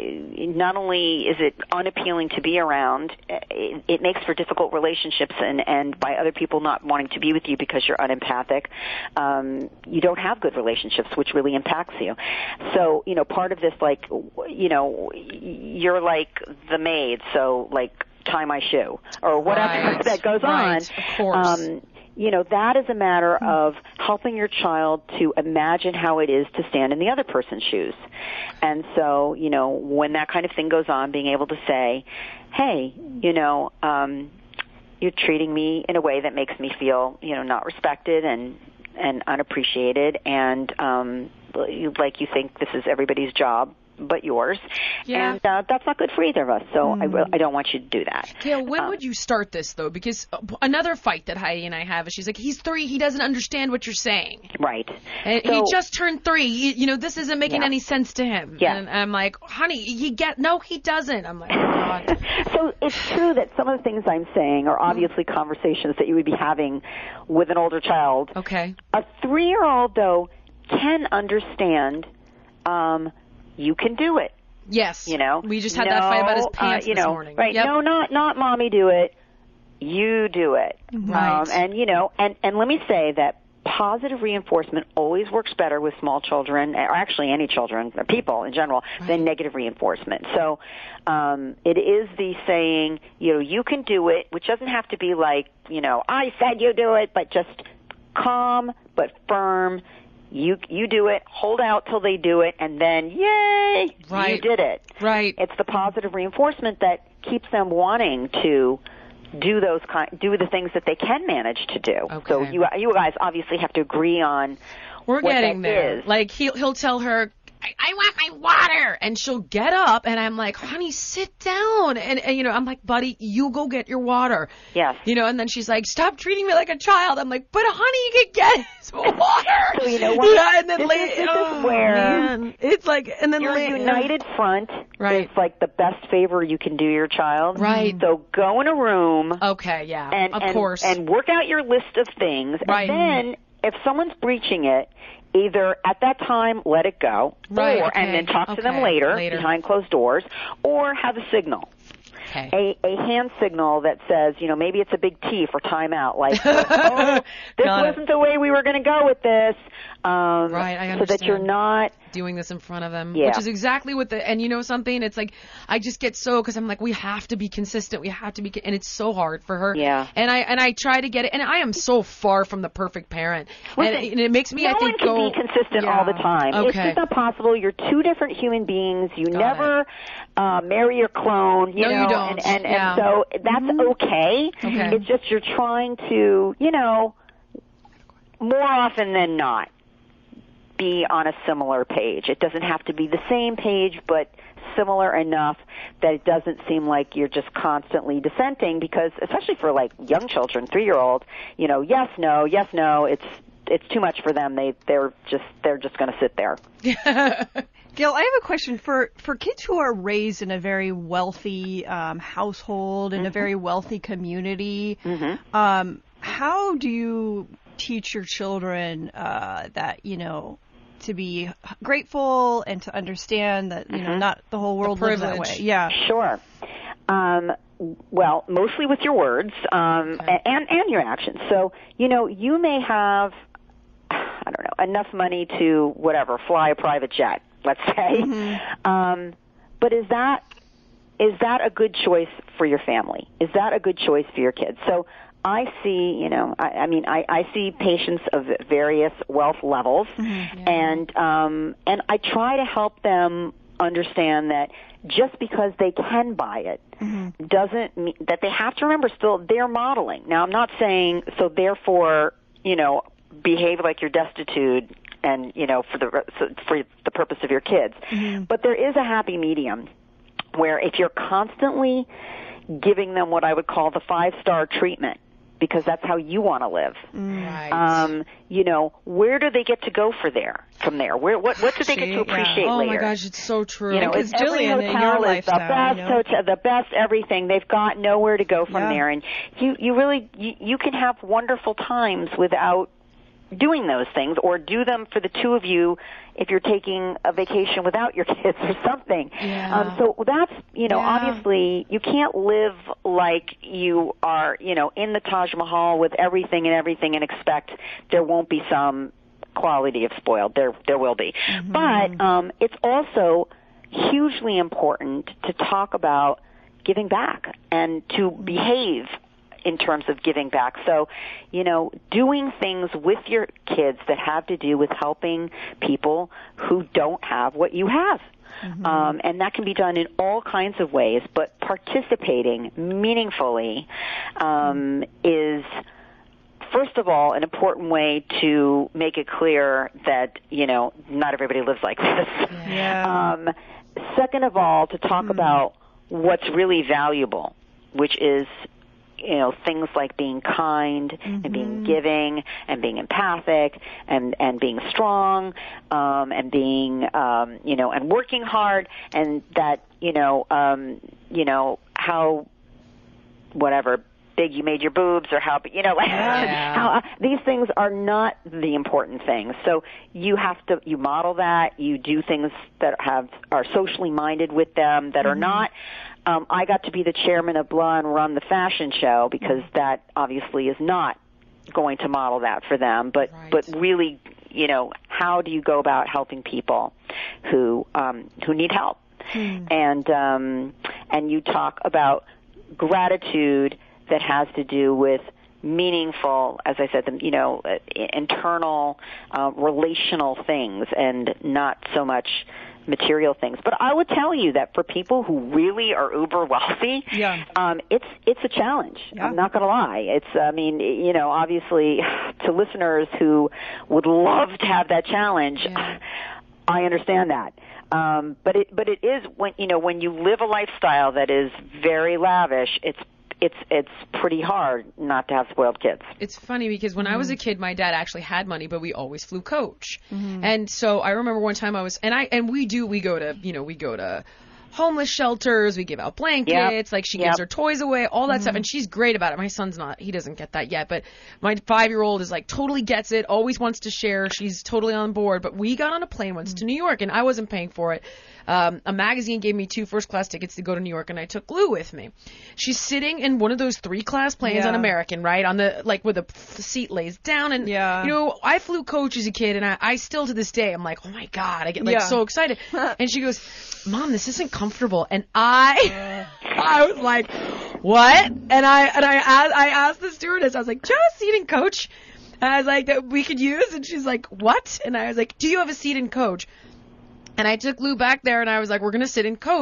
K: not only is it unappealing to be around, it, it makes for difficult relationships, and, and by other people not wanting to be with you because you're unempathic, um, you don't have good relationships, which really impacts you. So, you know, part of this, like, you know, you're like the maid, so, like, tie my shoe, or whatever
G: Right.
K: that goes
G: Right.
K: on.
G: Of course.
K: Um, you know, that is a matter of helping your child to imagine how it is to stand in the other person's shoes. And so, you know, when that kind of thing goes on, being able to say, hey, you know, um, you're treating me in a way that makes me feel, you know, not respected and, and unappreciated, and um, like you think this is everybody's job but yours.
G: Yeah.
K: And uh, that's not good for either of us, so I, re- I don't want you to do that.
G: Gail, when
K: Um,
G: would you start this, though? Because uh, another fight that Heidi and I have is she's like, he's three, he doesn't understand what you're saying.
K: Right.
G: And
K: So-
G: he just turned three. You, you know, this isn't making
K: Yeah.
G: any sense to him.
K: Yeah.
G: And I'm like, honey, he get no, he doesn't. I'm like, oh, God.
K: So it's true that some of the things I'm saying are obviously conversations that you would be having with an older child.
G: Okay.
K: A three-year-old, though, can understand um, you can do it.
G: Yes.
K: You know,
G: We just had that fight about his
K: No,
G: pants
K: uh, you
G: this
K: know,
G: morning.
K: Right?
G: Yep.
K: No, not not mommy do it. You do it.
G: Right.
K: Um, and you know, and and let me say that positive reinforcement always works better with small children, or actually any children, or people in general, than negative reinforcement. So um, it is the saying, you know, you can do it, which doesn't have to be like, you know, I said you do it, but just calm but firm. You you do it, hold out till they do it, and then, yay, you
G: Right.
K: did it.
G: Right.
K: It's the positive reinforcement that keeps them wanting to do those kind, do the things that they can manage to do.
G: Okay.
K: So you you guys obviously have to agree on
G: We're
K: what
G: getting
K: that
G: there.
K: is.
G: Like, he'll, he'll tell her, I, I want my water. And she'll get up, and I'm like, honey, sit down. And, and, you know, I'm like, buddy, you go get your water.
K: Yes.
G: You know, and then she's like, stop treating me like a child. I'm like, but honey, you can get his water.
K: So you know what?
G: Yeah, and then
K: This
G: later,
K: is- this is
G: oh,
K: where
G: man. It's like, and then
K: Your
G: later.
K: united front
G: Right.
K: is like the best favor you can do your child.
G: Right.
K: So go in a room
G: Okay, yeah,
K: and
G: of
K: and,
G: course.
K: and work out your list of things.
G: Right.
K: And then if someone's breaching it, either at that time let it go,
G: Right,
K: or
G: okay,
K: and then talk to them
G: okay,
K: later,
G: later.
K: behind closed doors, or have a signal.
G: Okay.
K: A, a hand signal that says, you know, maybe it's a big T for timeout, like, oh, this
G: Got it.
K: wasn't the way we were going to go with this. Um,
G: Right, I
K: So that you're
G: understand.
K: not,
G: doing this in front of them,
K: Yeah.
G: which is exactly what the, and you know something, it's like, I just get so, because I'm like, we have to be consistent, we have to be, and it's so hard for her.
K: Yeah.
G: And I, and I try to get it, and I am so far from the perfect parent.
K: Listen,
G: and, and it makes me,
K: no
G: I think,
K: one can
G: go.
K: be consistent
G: Yeah.
K: all the time. It's
G: Okay.
K: just not possible. You're two different human beings. You
G: Got
K: never uh, marry your clone, you
G: No, you
K: know,
G: don't.
K: and, and,
G: Yeah.
K: and so that's okay.
G: Okay.
K: It's just you're trying to, you know, more often than not, be on a similar page. It doesn't have to be the same page, but similar enough that it doesn't seem like you're just constantly dissenting, because especially for like young children, three-year-old, you know, yes, no, yes, no, it's it's too much for them. They they're just they're just going to sit there.
J: Gail, I have a question for for kids who are raised in a very wealthy um, household in
K: mm-hmm.
J: a very wealthy community.
K: Mm-hmm.
J: Um, how do you teach your children uh, that you know to be grateful and to understand that you
K: mm-hmm.
J: know not the whole world
G: the
J: lives that way? Yeah,
K: sure. Um, well, mostly with your words um, okay. and and your actions. So you know you may have I don't know enough money to whatever fly a private jet, let's say. Mm-hmm. Um, but is that is that a good choice for your family? Is that a good choice for your kids? So I see, you know, I, I mean, I, I see patients of various wealth levels, mm-hmm. yeah. and um, and I try to help them understand that just because they can buy it mm-hmm. doesn't mean that they have to remember still they're modeling. Now, I'm not saying so therefore, you know, behave like you're destitute and, you know, for the for the purpose of your kids. Mm-hmm. But there is a happy medium where if you're constantly giving them what I would call the five-star treatment, because that's how you want to live.
G: Right.
K: Um, you know, where do they get to go for there? From there, where what what do they get to appreciate
G: yeah. oh
K: later?
G: Oh my gosh, it's so true.
K: You know,
J: because
K: every
J: Jillian, in your
K: hotel is the
J: lifestyle,
K: best
J: you know?
K: hotel, the best everything. They've got nowhere to go from
J: yeah.
K: there, and you you really you, you can have wonderful times without doing those things, or do them for the two of you if you're taking a vacation without your kids or something.
G: Yeah.
K: Um, so that's, you know,
G: yeah.
K: obviously you can't live like you are, you know, in the Taj Mahal with everything and everything and expect there won't be some quality of spoiled. There, there will be. Mm-hmm. But um, it's also hugely important to talk about giving back and to behave in terms of giving back. So, you know, doing things with your kids that have to do with helping people who don't have what you have. Mm-hmm. Um, and that can be done in all kinds of ways, but participating meaningfully um, is, first of all, an important way to make it clear that, you know, not everybody lives like this.
J: Yeah.
K: Um, second of all, to talk mm-hmm. about what's really valuable, which is, you know, things like being kind mm-hmm. and being giving and being empathic and, and being strong um, and being, um, you know, and working hard, and that, you know, um, you know, how, whatever, big you made your boobs or how, you know,
G: yeah.
K: how, uh, these things are not the important things. So you have to, you model that, you do things that have, are socially minded with them, that mm-hmm. are not, Um, I got to be the chairman of Blah and run the fashion show because that obviously is not going to model that for them. But
G: right.
K: but really, you know, how do you go about helping people who um, who need help? Hmm. And um, and you talk about gratitude that has to do with meaningful, as I said, the, you know, uh, internal uh, relational things and not so much material things. But I would tell you that for people who really are uber wealthy,
J: yeah.
K: um, it's it's a challenge.
J: Yeah.
K: I'm not going to lie. It's, I mean, you know, obviously to listeners who would love to have that challenge, yeah. I understand that. Um, but it but it is when you know when you live a lifestyle that is very lavish, it's It's it's pretty hard not to have spoiled kids.
G: It's funny because when mm-hmm. I was a kid, my dad actually had money, but we always flew coach.
J: Mm-hmm.
G: And so I remember one time I was, and I and we do we go to you know we go to homeless shelters, we give out blankets,
K: yep.
G: like she
K: yep.
G: gives her toys away, all that
J: mm-hmm.
G: stuff, and she's great about it. My son's not, he doesn't get that yet, but my five-year-old is like totally gets it, always wants to share, she's totally on board. But we got on a plane once mm-hmm. to New York, and I wasn't paying for it. Um, a magazine gave me two first-class tickets to go to New York, and I took Lou with me. She's sitting in one of those three-class planes
J: yeah.
G: on American, right, on the like where the seat lays down. And
J: yeah.
G: you know, I flew coach as a kid, and I, I still to this day, I'm like, oh my god, I get like
J: yeah.
G: so excited. And she goes, Mom, this isn't comfortable. And I, I was like, what? And I and I asked, I asked the stewardess, I was like, do you have a seat in coach? And I was like, that we could use? And she's like, what? And I was like, do you have a seat in coach? And I took Lou back there, and I was like, we're going to sit in coach.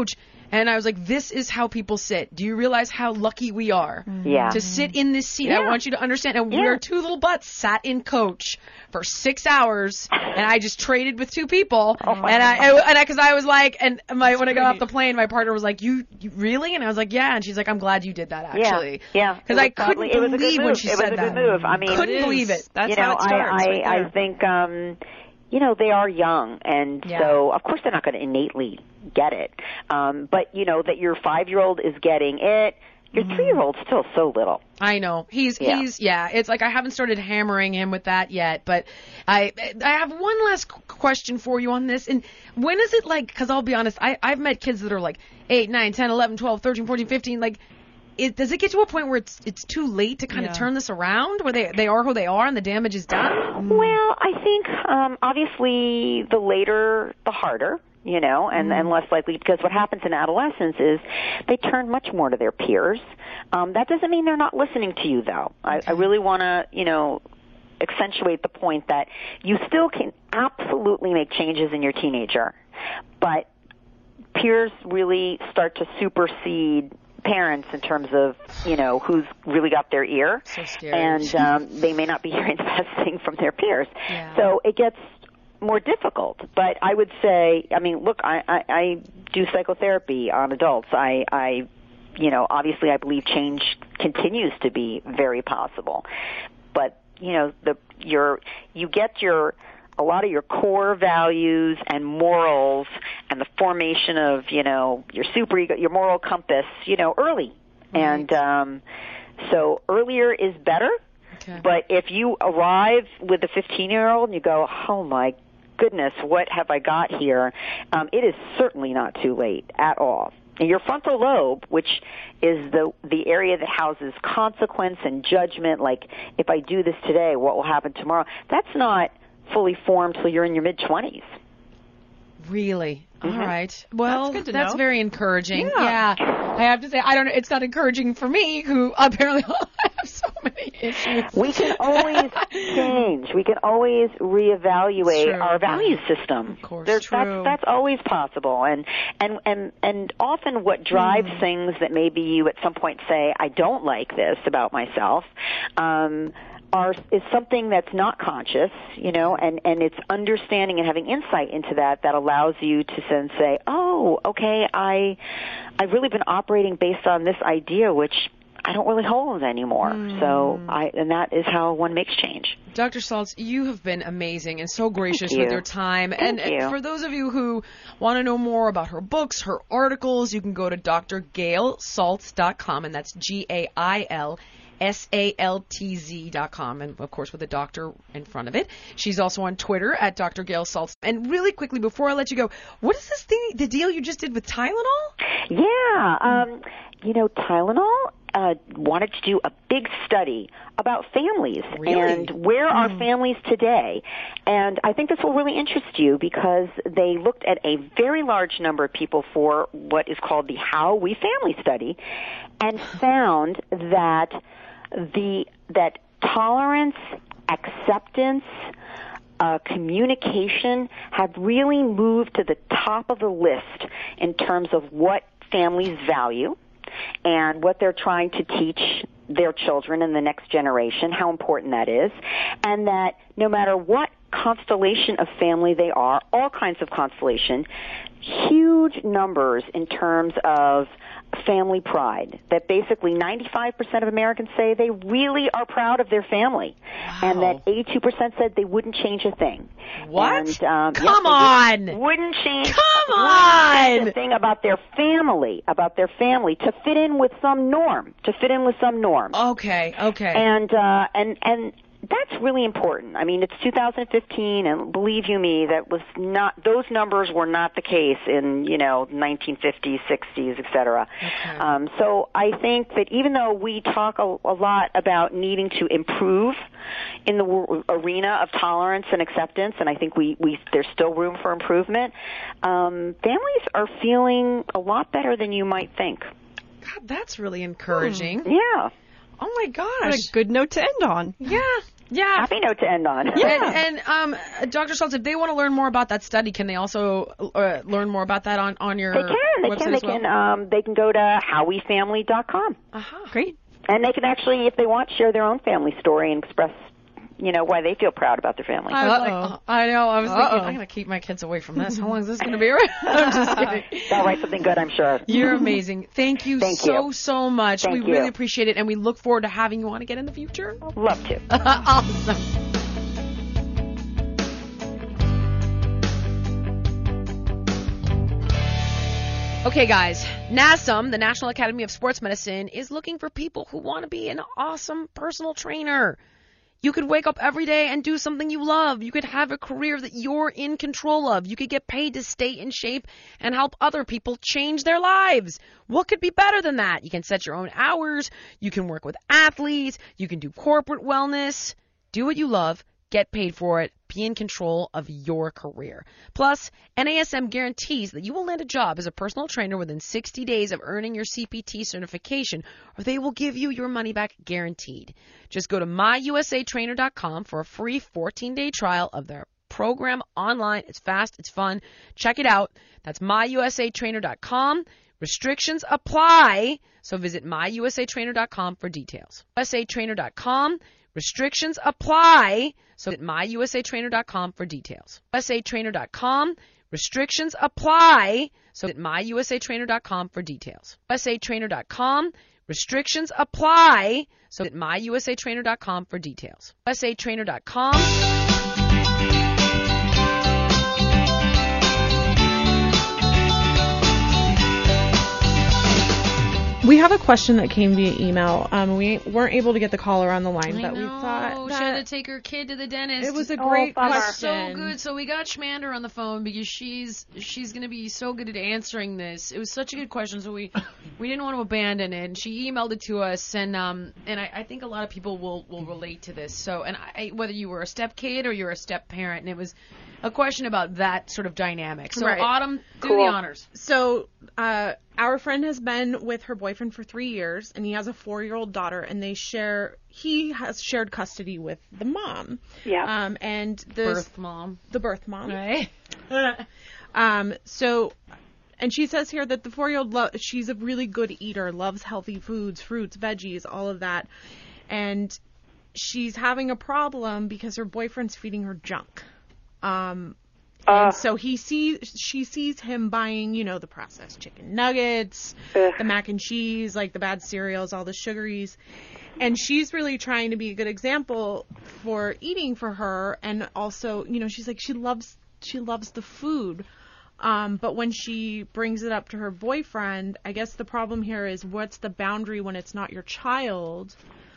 G: And I was like, this is how people sit. Do you realize how lucky we are
K: Yeah.
G: to sit in this seat?
K: Yeah.
G: I want you to understand. And
K: Yeah.
G: we are two little butts sat in coach for six hours, and I just traded with two people.
K: Oh
G: and I, and I, because I was like, and my when I got off the plane, my partner was like, you, you really? And I was like, yeah. And she's like, I'm glad you did that, actually.
K: Yeah.
G: Because
K: It
G: I
K: was
G: couldn't
K: probably- it was a good
G: believe when
K: move.
G: she
K: it
G: said
K: was a
G: that.
K: good move. I mean,
G: couldn't
J: It
G: believe
J: is.
G: it.
J: That's
K: you
J: how
K: know,
J: it starts.
K: I, I,
J: right there.
K: I think, um, you know, they are young, and
G: Yeah.
K: so of course they're not going to innately get it. Um, but you know that your five-year-old is getting it. Your three-year-old's still so little.
G: I know. He's
K: Yeah.
G: he's yeah. It's like I haven't started hammering him with that yet, but I I have one last qu- question for you on this. And when is it like? Because I'll be honest, I I've met kids that are like eight, nine, ten, eleven, twelve, thirteen, fourteen, fifteen. Like, it, does it get to a point where it's it's too late to kind
J: Yeah.
G: of turn this around, where they they are who they are and the damage is done?
K: Well, I think um, obviously the later, the harder. You know, and, and less likely, because what happens in adolescence is they turn much more to their peers. Um, that doesn't mean they're not listening to you, though. I, I really want to, you know, accentuate the point that you still can absolutely make changes in your teenager, but peers really start to supersede parents in terms of, you know, who's really got their ear.
G: So scary.
K: And um, they may not be hearing the best thing from their peers.
G: Yeah.
K: So it gets more difficult. But I would say, I mean, look, I, I, I do psychotherapy on adults. I, I, you know, obviously I believe change continues to be very possible. But, you know, the your you get your a lot of your core values and morals and the formation of, you know, your super ego, your moral compass, you know, early.
G: Right.
K: And um, so earlier is better.
G: Okay.
K: But if you arrive with a fifteen-year-old and you go, oh, my goodness, what have I got here? Um, it is certainly not too late at all. And your frontal lobe, which is the the area that houses consequence and judgment, like if I do this today, what will happen tomorrow, that's not fully formed till you're in your mid-twenties.
G: Really?
K: Mhm.
G: All right. Well,
J: That's good to
G: that's
J: know.
G: very encouraging.
J: Yeah.
G: I have to say, I don't know. It's not encouraging for me, who apparently have so many issues.
K: We can always change. We can always reevaluate
G: True.
K: our value system.
G: Of course.
K: There's,
G: True.
K: That's, that's always possible. And, and, and, and often what drives
G: Mm.
K: things that maybe you at some point say, I don't like this about myself, um, are is something that's not conscious, you know, and, and it's understanding and having insight into that that allows you to then say, oh, okay, I, I've really been operating based on this idea, which I don't really hold anymore.
G: Mm.
K: So I, and that is how one makes change.
G: Doctor Saltz, you have been amazing and so gracious
K: Thank
G: with
K: you.
G: your time.
K: Thank
G: and
K: you.
G: for those of you who want to know more about her books, her articles, you can go to d r gail saltz dot com, and that's G A I L S A L T Z dot com, and of course with a doctor in front of it. She's also on Twitter at Doctor Gail Saltz. And really quickly, before I let you go, what is this thing, the deal you just did with Tylenol?
K: Yeah, um, you know, Tylenol uh, wanted to do a big study about families
G: Really?
K: and where are families today. And I think this will really interest you because they looked at a very large number of people for what is called the How We Family Study and found that the that tolerance, acceptance, uh, communication have really moved to the top of the list in terms of what families value and what they're trying to teach their children in the next generation, how important that is, and that no matter what constellation of family they are, all kinds of constellation, huge numbers in terms of family pride, that basically ninety-five percent of Americans say they really are proud of their family,
G: Wow.
K: and that eighty-two percent said they wouldn't change a thing.
G: What?
K: And, um,
G: Come
K: yes, they
G: on!
K: Wouldn't, wouldn't change.
G: Come
K: wouldn't change
G: on!
K: a thing about their family, about their family, to fit in with some norm, to fit in with some norm.
G: Okay, okay.
K: And uh, and and that's really important. I mean, it's two thousand fifteen, and believe you me, that was not; those numbers were not the case in, you know, nineteen fifties, sixties, et cetera.
G: Okay.
K: Um, so I think that even though we talk a, a lot about needing to improve in the w- arena of tolerance and acceptance, and I think we, we there's still room for improvement, um, families are feeling a lot better than you might think.
G: God, that's really encouraging.
K: Yeah.
G: Oh my gosh.
J: What a good note to end on.
G: Yeah. Yeah.
K: Happy note to end on.
G: Yeah. And, and um, Doctor Schultz, if they want to learn more about that study, can they also uh, learn more about that on, on your
K: They can. They
G: website
K: can. They
G: as well?
K: can. Um, they can go to howie family dot com.
G: Uh-huh.
J: Great.
K: And they can actually, if they want, share their own family story and express, you know, why they feel proud about their family.
G: I was like, oh, I know. I was
K: Uh-oh.
G: thinking, I'm going to keep my kids away from this. How long is this going to be around? I'm just kidding.
K: They'll write something good, I'm sure.
G: You're amazing. Thank you
K: Thank
G: so,
K: you.
G: so much.
K: Thank
G: we
K: you.
G: really appreciate it, and we look forward to having you on again in the future.
K: Love to.
G: Awesome. Okay, guys, NASM, the National Academy of Sports Medicine, is looking for people who want to be an awesome personal trainer. You could wake up every day and do something you love. You could have a career that you're in control of. You could get paid to stay in shape and help other people change their lives. What could be better than that? You can set your own hours. You can work with athletes. You can do corporate wellness. Do what you love. Get paid for it. Be in control of your career. Plus, N A S M guarantees that you will land a job as a personal trainer within sixty days of earning your C P T certification, or they will give you your money back guaranteed. Just go to my U S A trainer dot com for a free fourteen-day trial of their program online. It's fast. It's fun. Check it out. That's my U S A trainer dot com. Restrictions apply, so visit my U S A trainer dot com for details. U S A trainer dot com. Restrictions apply, so visit my U S A trainer dot com for details. U S A trainer dot com. Restrictions apply, so visit my U S A trainer dot com for details. U S A trainer dot com. Restrictions apply, so visit my U S A trainer dot com for details. U S A trainer dot com.
H: We have a question that came via email. Um, we weren't able to get the caller on the line,
G: I
H: but
G: know.
H: we thought
G: She had
H: that
G: to take her kid to the dentist.
H: it was a
G: Oh,
H: great
G: bummer.
H: question.
G: So good. So we got Schmander on the phone because she's she's going to be so good at answering this. It was such a good question, so we we didn't want to abandon it. And she emailed it to us, and um and I, I think a lot of people will will relate to this. So and I, whether you were a step kid or you're a step parent, and it was a question about that sort of dynamic. So
H: Right.
G: Autumn, do
H: Cool.
G: the honors.
H: So, uh, our friend has been with her boyfriend for three years, and he has a four-year-old daughter, and they share. He has shared custody with the mom.
K: Yeah.
H: Um, and the
G: Birth mom.
H: the birth mom.
G: Right.
H: um. So, and she says here that the four-year-old lo- she's a really good eater, loves healthy foods, fruits, veggies, all of that, and she's having a problem because her boyfriend's feeding her junk. Um, and so he sees, she sees him buying, you know, the processed chicken nuggets,
K: Ugh.
H: the mac and cheese, like the bad cereals, all the sugaries. And she's really trying to be a good example for eating for her. And also, you know, she's like, she loves, she loves the food. Um, but when she brings it up to her boyfriend, I guess the problem here is what's the boundary when it's not your child?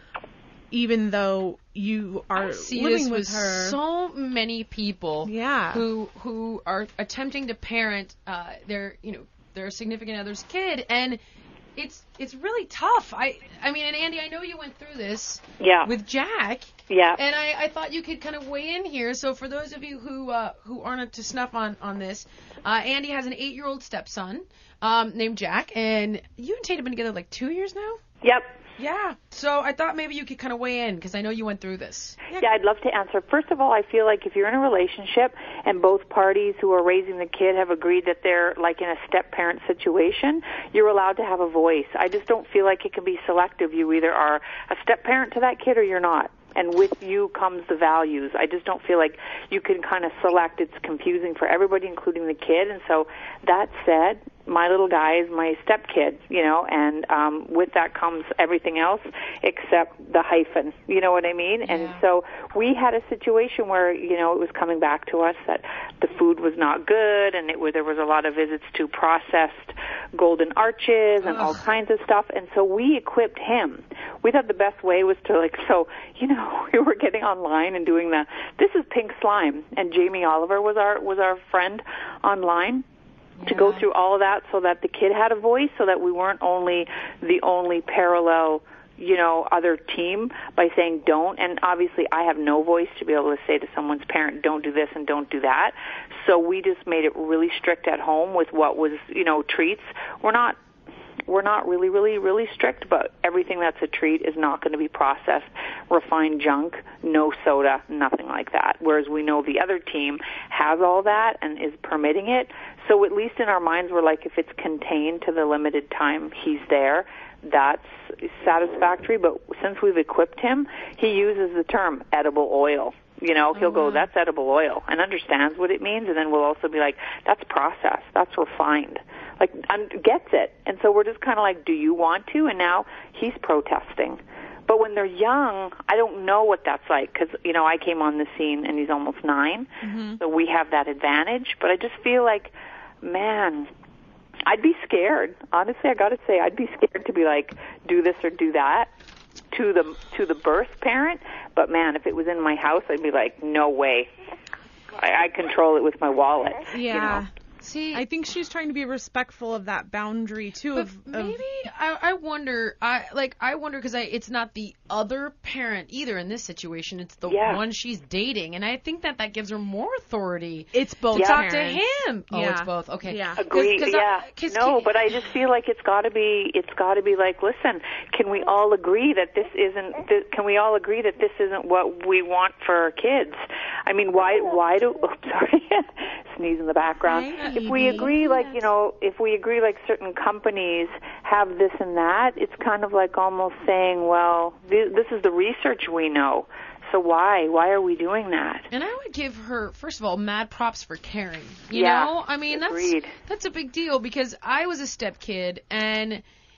H: Even though you are
G: I see
H: living
G: this
H: with
G: with
H: her.
G: so many people
H: Yeah.
G: who who are attempting to parent uh, their you know their significant other's kid, and it's it's really tough. I I mean, and Andy, I know you went through this
K: Yeah.
G: with Jack.
K: Yeah.
G: And I, I thought you could kind of weigh in here. So for those of you who uh, who aren't up to snuff on on this, uh, Andy has an eight-year-old stepson um, named Jack, and you and Tate have been together like two years now.
K: Yep.
G: Yeah. So I thought maybe you could kind of weigh in because I know you went through this.
K: Yeah, I'd love to answer. First of all, I feel like if you're in a relationship and both parties who are raising the kid have agreed that they're like in a step-parent situation, you're allowed to have a voice. I just don't feel like it can be selective. You either are a step-parent to that kid or you're not. And with you comes the values. I just don't feel like you can kind of select. It's confusing for everybody, including the kid. And so that said, my little guy is my stepkid, you know, and um, with that comes everything else except the hyphen, you know what I mean? Yeah. And so we had a situation where, you know, it was coming back to us that the food was not good, and it was, there was a lot of visits to processed golden arches and Ugh. all kinds of stuff, and so we equipped him. We thought the best way was to, like, so, you know, we were getting online and doing the, this is pink slime, and Jamie Oliver was our was our friend online. Yeah. To go through all of that so that the kid had a voice, so that we weren't only the only parallel, you know, other team by saying don't. And obviously I have no voice to be able to say to someone's parent, don't do this and don't do that. So we just made it really strict at home with what was, you know, treats. We're not, we're not really, really, really strict, but everything that's a treat is not going to be processed, refined junk, no soda, nothing like that. Whereas we know the other team has all that and is permitting it. So at least in our minds, we're like, if it's contained to the limited time he's there, that's satisfactory. But since we've equipped him, he uses the term edible oil. You know, he'll go, that's edible oil, and understands what it means, and then we'll also be like, that's processed, that's refined. Like, um, gets it. And so we're just kind of like, do you want to? And now he's protesting. But when they're young, I don't know what that's like, because, you know, I came on the scene, and he's almost nine, mm-hmm. so we have that advantage. But I just feel like, man, I'd be scared. Honestly, I got to say, I'd be scared to be like, do this or do that to the to the birth parent. But man, if it was in my house, I'd be like, no way. I, I control it with my wallet.
H: Yeah.
K: You know?
H: See, I think she's trying to be respectful of that boundary too.
G: But
H: Of,
G: maybe
H: of,
G: I, I wonder. I like I wonder because I it's not the other parent either in this situation. It's the
K: Yeah.
G: one she's dating, and I think that that gives her more authority.
H: It's both
G: to talk
H: parents.
G: to him. Oh,
H: Yeah.
G: it's both. Okay.
H: Yeah.
K: Agree.
G: Cause, cause
K: yeah.
G: I, cause
K: no,
G: can-
K: but I just feel like it's got to be. It's got to be like, listen, can we all agree that this isn't? Th- can we all agree that this isn't what we want for our kids? I mean, why? Why do? Oops, sorry, sneeze in the background.
H: Hi,
K: If we
H: Edie.
K: agree, like you know, if we agree, like certain companies have this and that, it's kind of like almost saying, well, th- this is the research we know. So why? Why are we doing that?
G: And I would give her, first of all, mad props for caring. You
K: Yeah,
G: know, I mean,
K: agreed.
G: that's that's a big deal because I was a stepkid and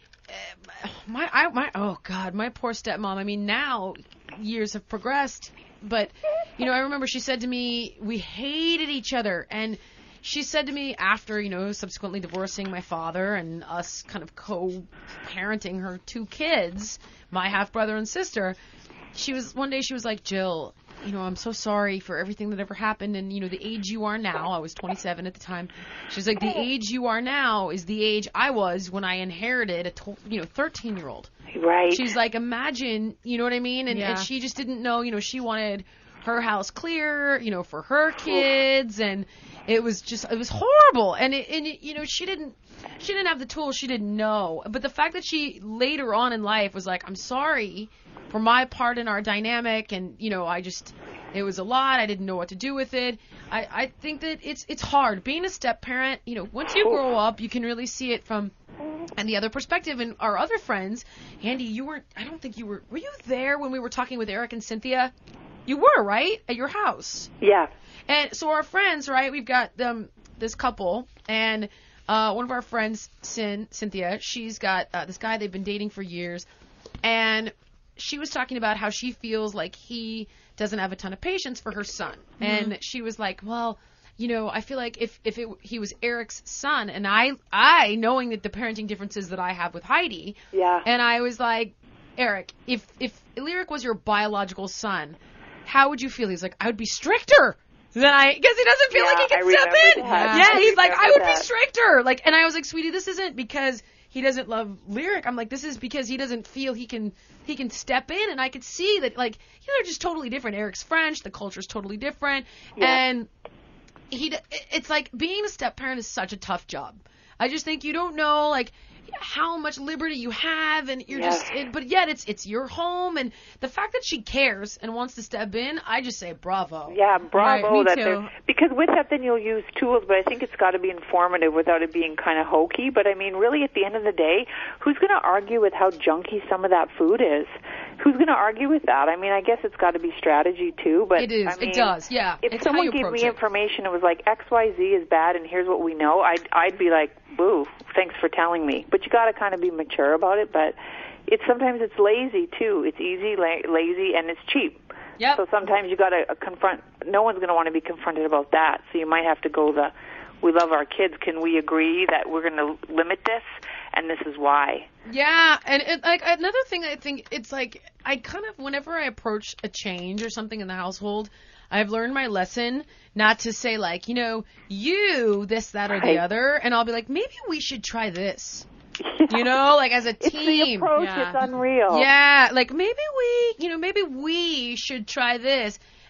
G: uh, my I my oh god, my poor stepmom. I mean, now years have progressed, but you know, I remember she said to me, we hated each other, and she said to me after, you know, subsequently divorcing my father and us kind of co-parenting her two kids, my half-brother and sister, she was, one day she was like, Jill, you know, I'm so sorry for everything that ever happened, and, you know, the age you are now, I was twenty-seven at the time, she's like, the age you are now is the age I was when I inherited a, to- you know, thirteen-year-old.
K: Right.
G: She's like, imagine, you know what I mean? And,
H: Yeah.
G: and she just didn't know, you know, she wanted her house clear, you know, for her kids, and it was just, it was horrible. And, it, and it, you know, she didn't, she didn't have the tools, she didn't know. But the fact that she later on in life was like, I'm sorry for my part in our dynamic, and, you know, I just, it was a lot, I didn't know what to do with it. I, I think that it's, it's hard. Being a step parent, you know, once you grow up, you can really see it from, and the other perspective. And our other friends, Andy, you weren't, I don't think you were, were you there when we were talking with Eric and Cynthia? You were, right? At your house.
K: Yeah.
G: And so our friends, right, we've got um, this couple, and uh, one of our friends, Cyn, Cynthia, she's got uh, this guy they've been dating for years, and she was talking about how she feels like he doesn't have a ton of patience for her son. Mm-hmm. And she was like, well, you know, I feel like if, if it, he was Eric's son, and I, I, knowing that the parenting differences that I have with Heidi,
K: Yeah.
G: and I was like, Eric, if, if Lyric was your biological son, how would you feel? He's like, I would be stricter than I, because he doesn't feel
K: Yeah,
G: like he
K: I
G: can
K: remember
G: step in.
K: that.
G: Yeah,
K: I
G: he's like, I
K: remember
G: would be
K: that.
G: stricter. Like, and I was like, sweetie, this isn't because he doesn't love Lyric. I'm like, this is because he doesn't feel he can he can step in, and I could see that, like, you know, they're just totally different. Eric's French, the culture's totally different,
K: Yeah.
G: and he, it's like being a step parent is such a tough job. I just think you don't know, like, how much liberty you have, and you're
K: Yes.
G: just, it, but yet it's it's your home, and the fact that she cares and wants to step in, I just say bravo.
K: Yeah, bravo.
H: Right, me
K: that
H: too.
K: they're- because with that, then you'll use tools, but I think it's got to be informative without it being kind of hokey. But I mean, really, at the end of the day, who's going to argue with how junky some of that food is? Who's going to argue with that? I mean, I guess it's got to be strategy too. But
G: It is.
K: I mean,
G: It does. Yeah.
K: If
G: It's how
K: someone
G: you
K: gave
G: approach
K: me
G: it.
K: information, it was like X Y Z is bad, and here's what we know. I'd I'd be like, boo, thanks for telling me. But you got to kind of be mature about it. But it's sometimes it's lazy too. It's easy, la- lazy, and it's cheap.
G: Yep.
K: So sometimes you got to confront. No one's going to want to be confronted about that. So you might have to go the, we love our kids. Can we agree that we're going to limit this, and this is why?
G: Yeah, and it, like another thing, I think it's like I kind of whenever I approach a change or something in the household, I've learned my lesson not to say like, you know, you this, that, or the
K: Right.
G: other, and I'll be like, maybe we should try this. You know, like as a
K: It's the
G: team.
K: approach.
H: Yeah.
K: It's unreal.
G: Yeah, like maybe we, you know, maybe we should try this.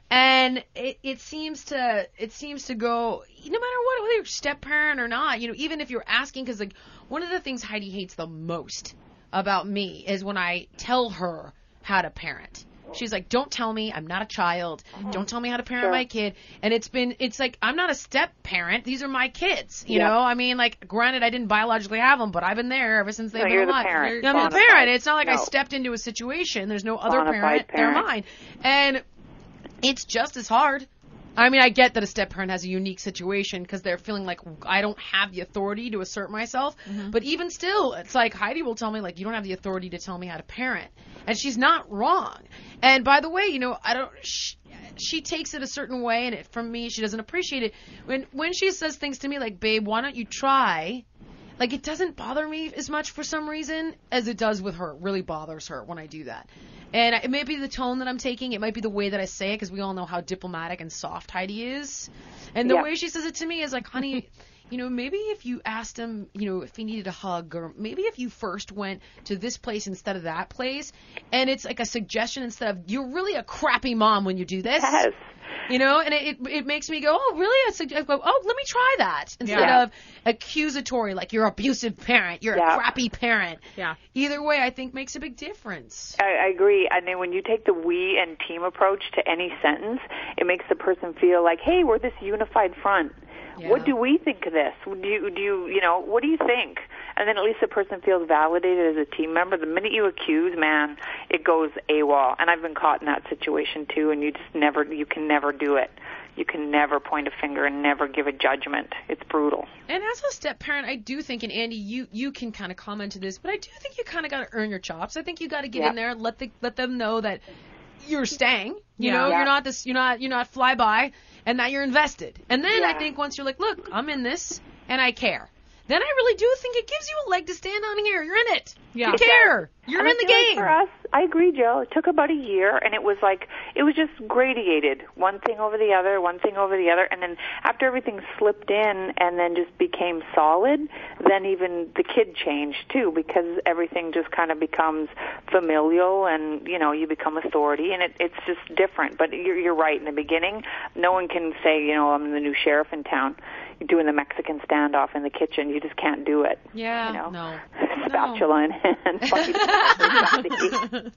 G: And it, it seems to it seems to go no matter what, whether you're a step parent or not. You know, even if you're asking, because like one of the things Heidi hates the most about me is when I tell her how to parent. She's like, don't tell me, I'm not a child. Mm-hmm. Don't tell me how to parent
K: Sure.
G: my kid. And it's been, it's like, I'm not a step parent. These are my kids. You
K: Yeah.
G: know, I mean, like, granted, I didn't biologically have them, but I've been there ever since they've
K: No,
G: been
K: you're the
G: alive.
K: parent.
G: I'm the
K: Bonafide.
G: parent. It's not like I
K: No.
G: stepped into a situation. There's no other
K: Bonafide
G: parent. They're
K: parent.
G: mine. And it's just as hard. I mean, I get that a step parent has a unique situation because they're feeling like I don't have the authority to assert myself.
H: Mm-hmm.
G: But even still, it's like Heidi will tell me, like, you don't have the authority to tell me how to parent. And she's not wrong. And by the way, you know, I don't, she, she takes it a certain way, and it, from me, she doesn't appreciate it. When, when she says things to me like, babe, why don't you try? Like, it doesn't bother me as much for some reason as it does with her. It really bothers her when I do that. And it may be the tone that I'm taking. It might be the way that I say it, because we all know how diplomatic and soft Heidi is. And the
K: Yeah.
G: way she says it to me is like, honey, you know, maybe if you asked him, you know, if he needed a hug, or maybe if you first went to this place instead of that place. And it's like a suggestion instead of, you're really a crappy mom when you do this.
K: Yes.
G: You know, and it, it it makes me go, oh, really? I suggest, go, oh, let me try that. Instead
K: Yeah.
G: of accusatory, like you're an abusive parent, you're
K: Yeah.
G: a crappy parent.
H: Yeah.
G: Either way, I think makes a big difference.
K: I, I agree. And then when you take the we and team approach to any sentence, it makes the person feel like, hey, we're this unified front.
G: Yeah.
K: What do we think of this? Do you, do you, you know, what do you think? And then at least the person feels validated as a team member. The minute you accuse, man, it goes AWOL. And I've been caught in that situation too, and you just never, you can never do it. You can never point a finger and never give a judgment. It's brutal.
G: And as a step parent, I do think, and Andy, you, you can kind of comment to this, but I do think you kind of got to earn your chops. I think you got to get
K: Yeah.
G: in there and let the, let them know that you're staying. You
H: Yeah.
G: know,
K: Yeah.
G: you're not this, you're not, you're not flyby, and that you're invested. And then I
K: Yeah.
G: think once you're like, look, I'm in this, and I care. Then I really do think it gives you a leg to stand on here. You're in it.
H: Yeah.
G: You care. You're
K: And
G: in
K: I
G: the
K: feel like
G: game.
K: for us, I agree, Jill. It took about a year, and it was like, it was just gradiated, one thing over the other, one thing over the other, and then after everything slipped in and then just became solid, then even the kid changed too, because everything just kind of becomes familial, and you know, you become authority, and it, it's just different. But you're, you're right. In the beginning, no one can say, you know, I'm the new sheriff in town. You're doing the Mexican standoff in the kitchen. You just can't do it.
G: Yeah,
K: you know?
G: no.
K: Spatula in hand. Fucking everybody.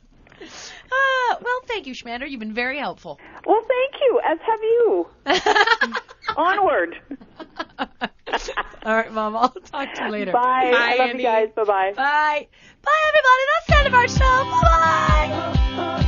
G: Uh, well, thank you, Schmander. You've been very helpful.
K: Well, thank you, as have you. Onward.
G: All right, Mom. I'll talk to you later.
K: Bye. I love
G: Andy.
K: you guys. Bye-bye.
G: Bye. Bye, everybody. That's the end of our show. Bye-bye.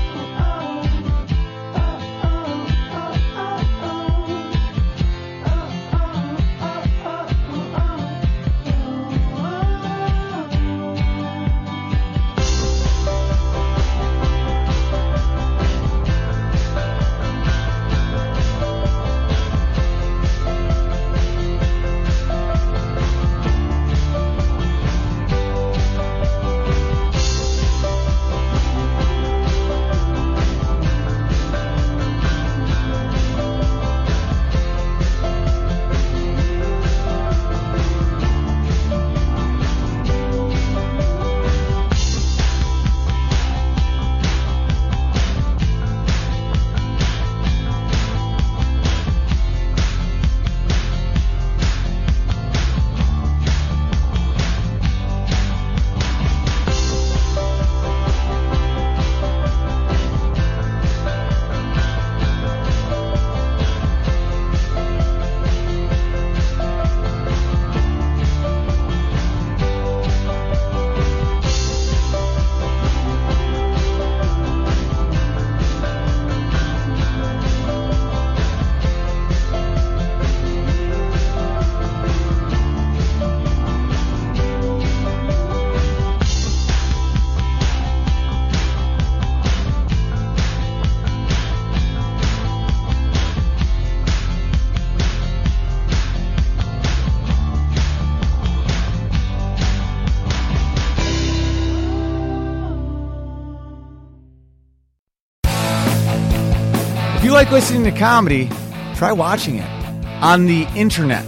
L: If you like listening to comedy, try watching it on the internet.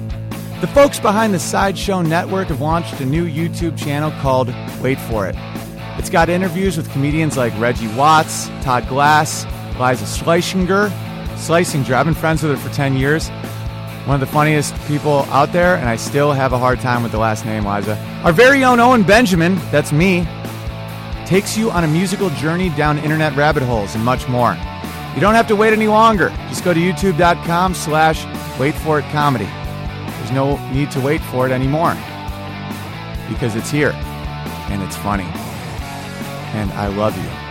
L: The folks behind the Sideshow Network have launched a new YouTube channel called Wait For It. It's got interviews with comedians like Reggie Watts, Todd Glass, Liza Schleichinger. Schleisinger. I've been friends with her for ten years. One of the funniest people out there, and I still have a hard time with the last name, Liza. Our very own Owen Benjamin, that's me, takes you on a musical journey down internet rabbit holes and much more. You don't have to wait any longer. Just go to youtube.com slash wait for it comedy. There's no need to wait for it anymore because it's here and it's funny. And I love you.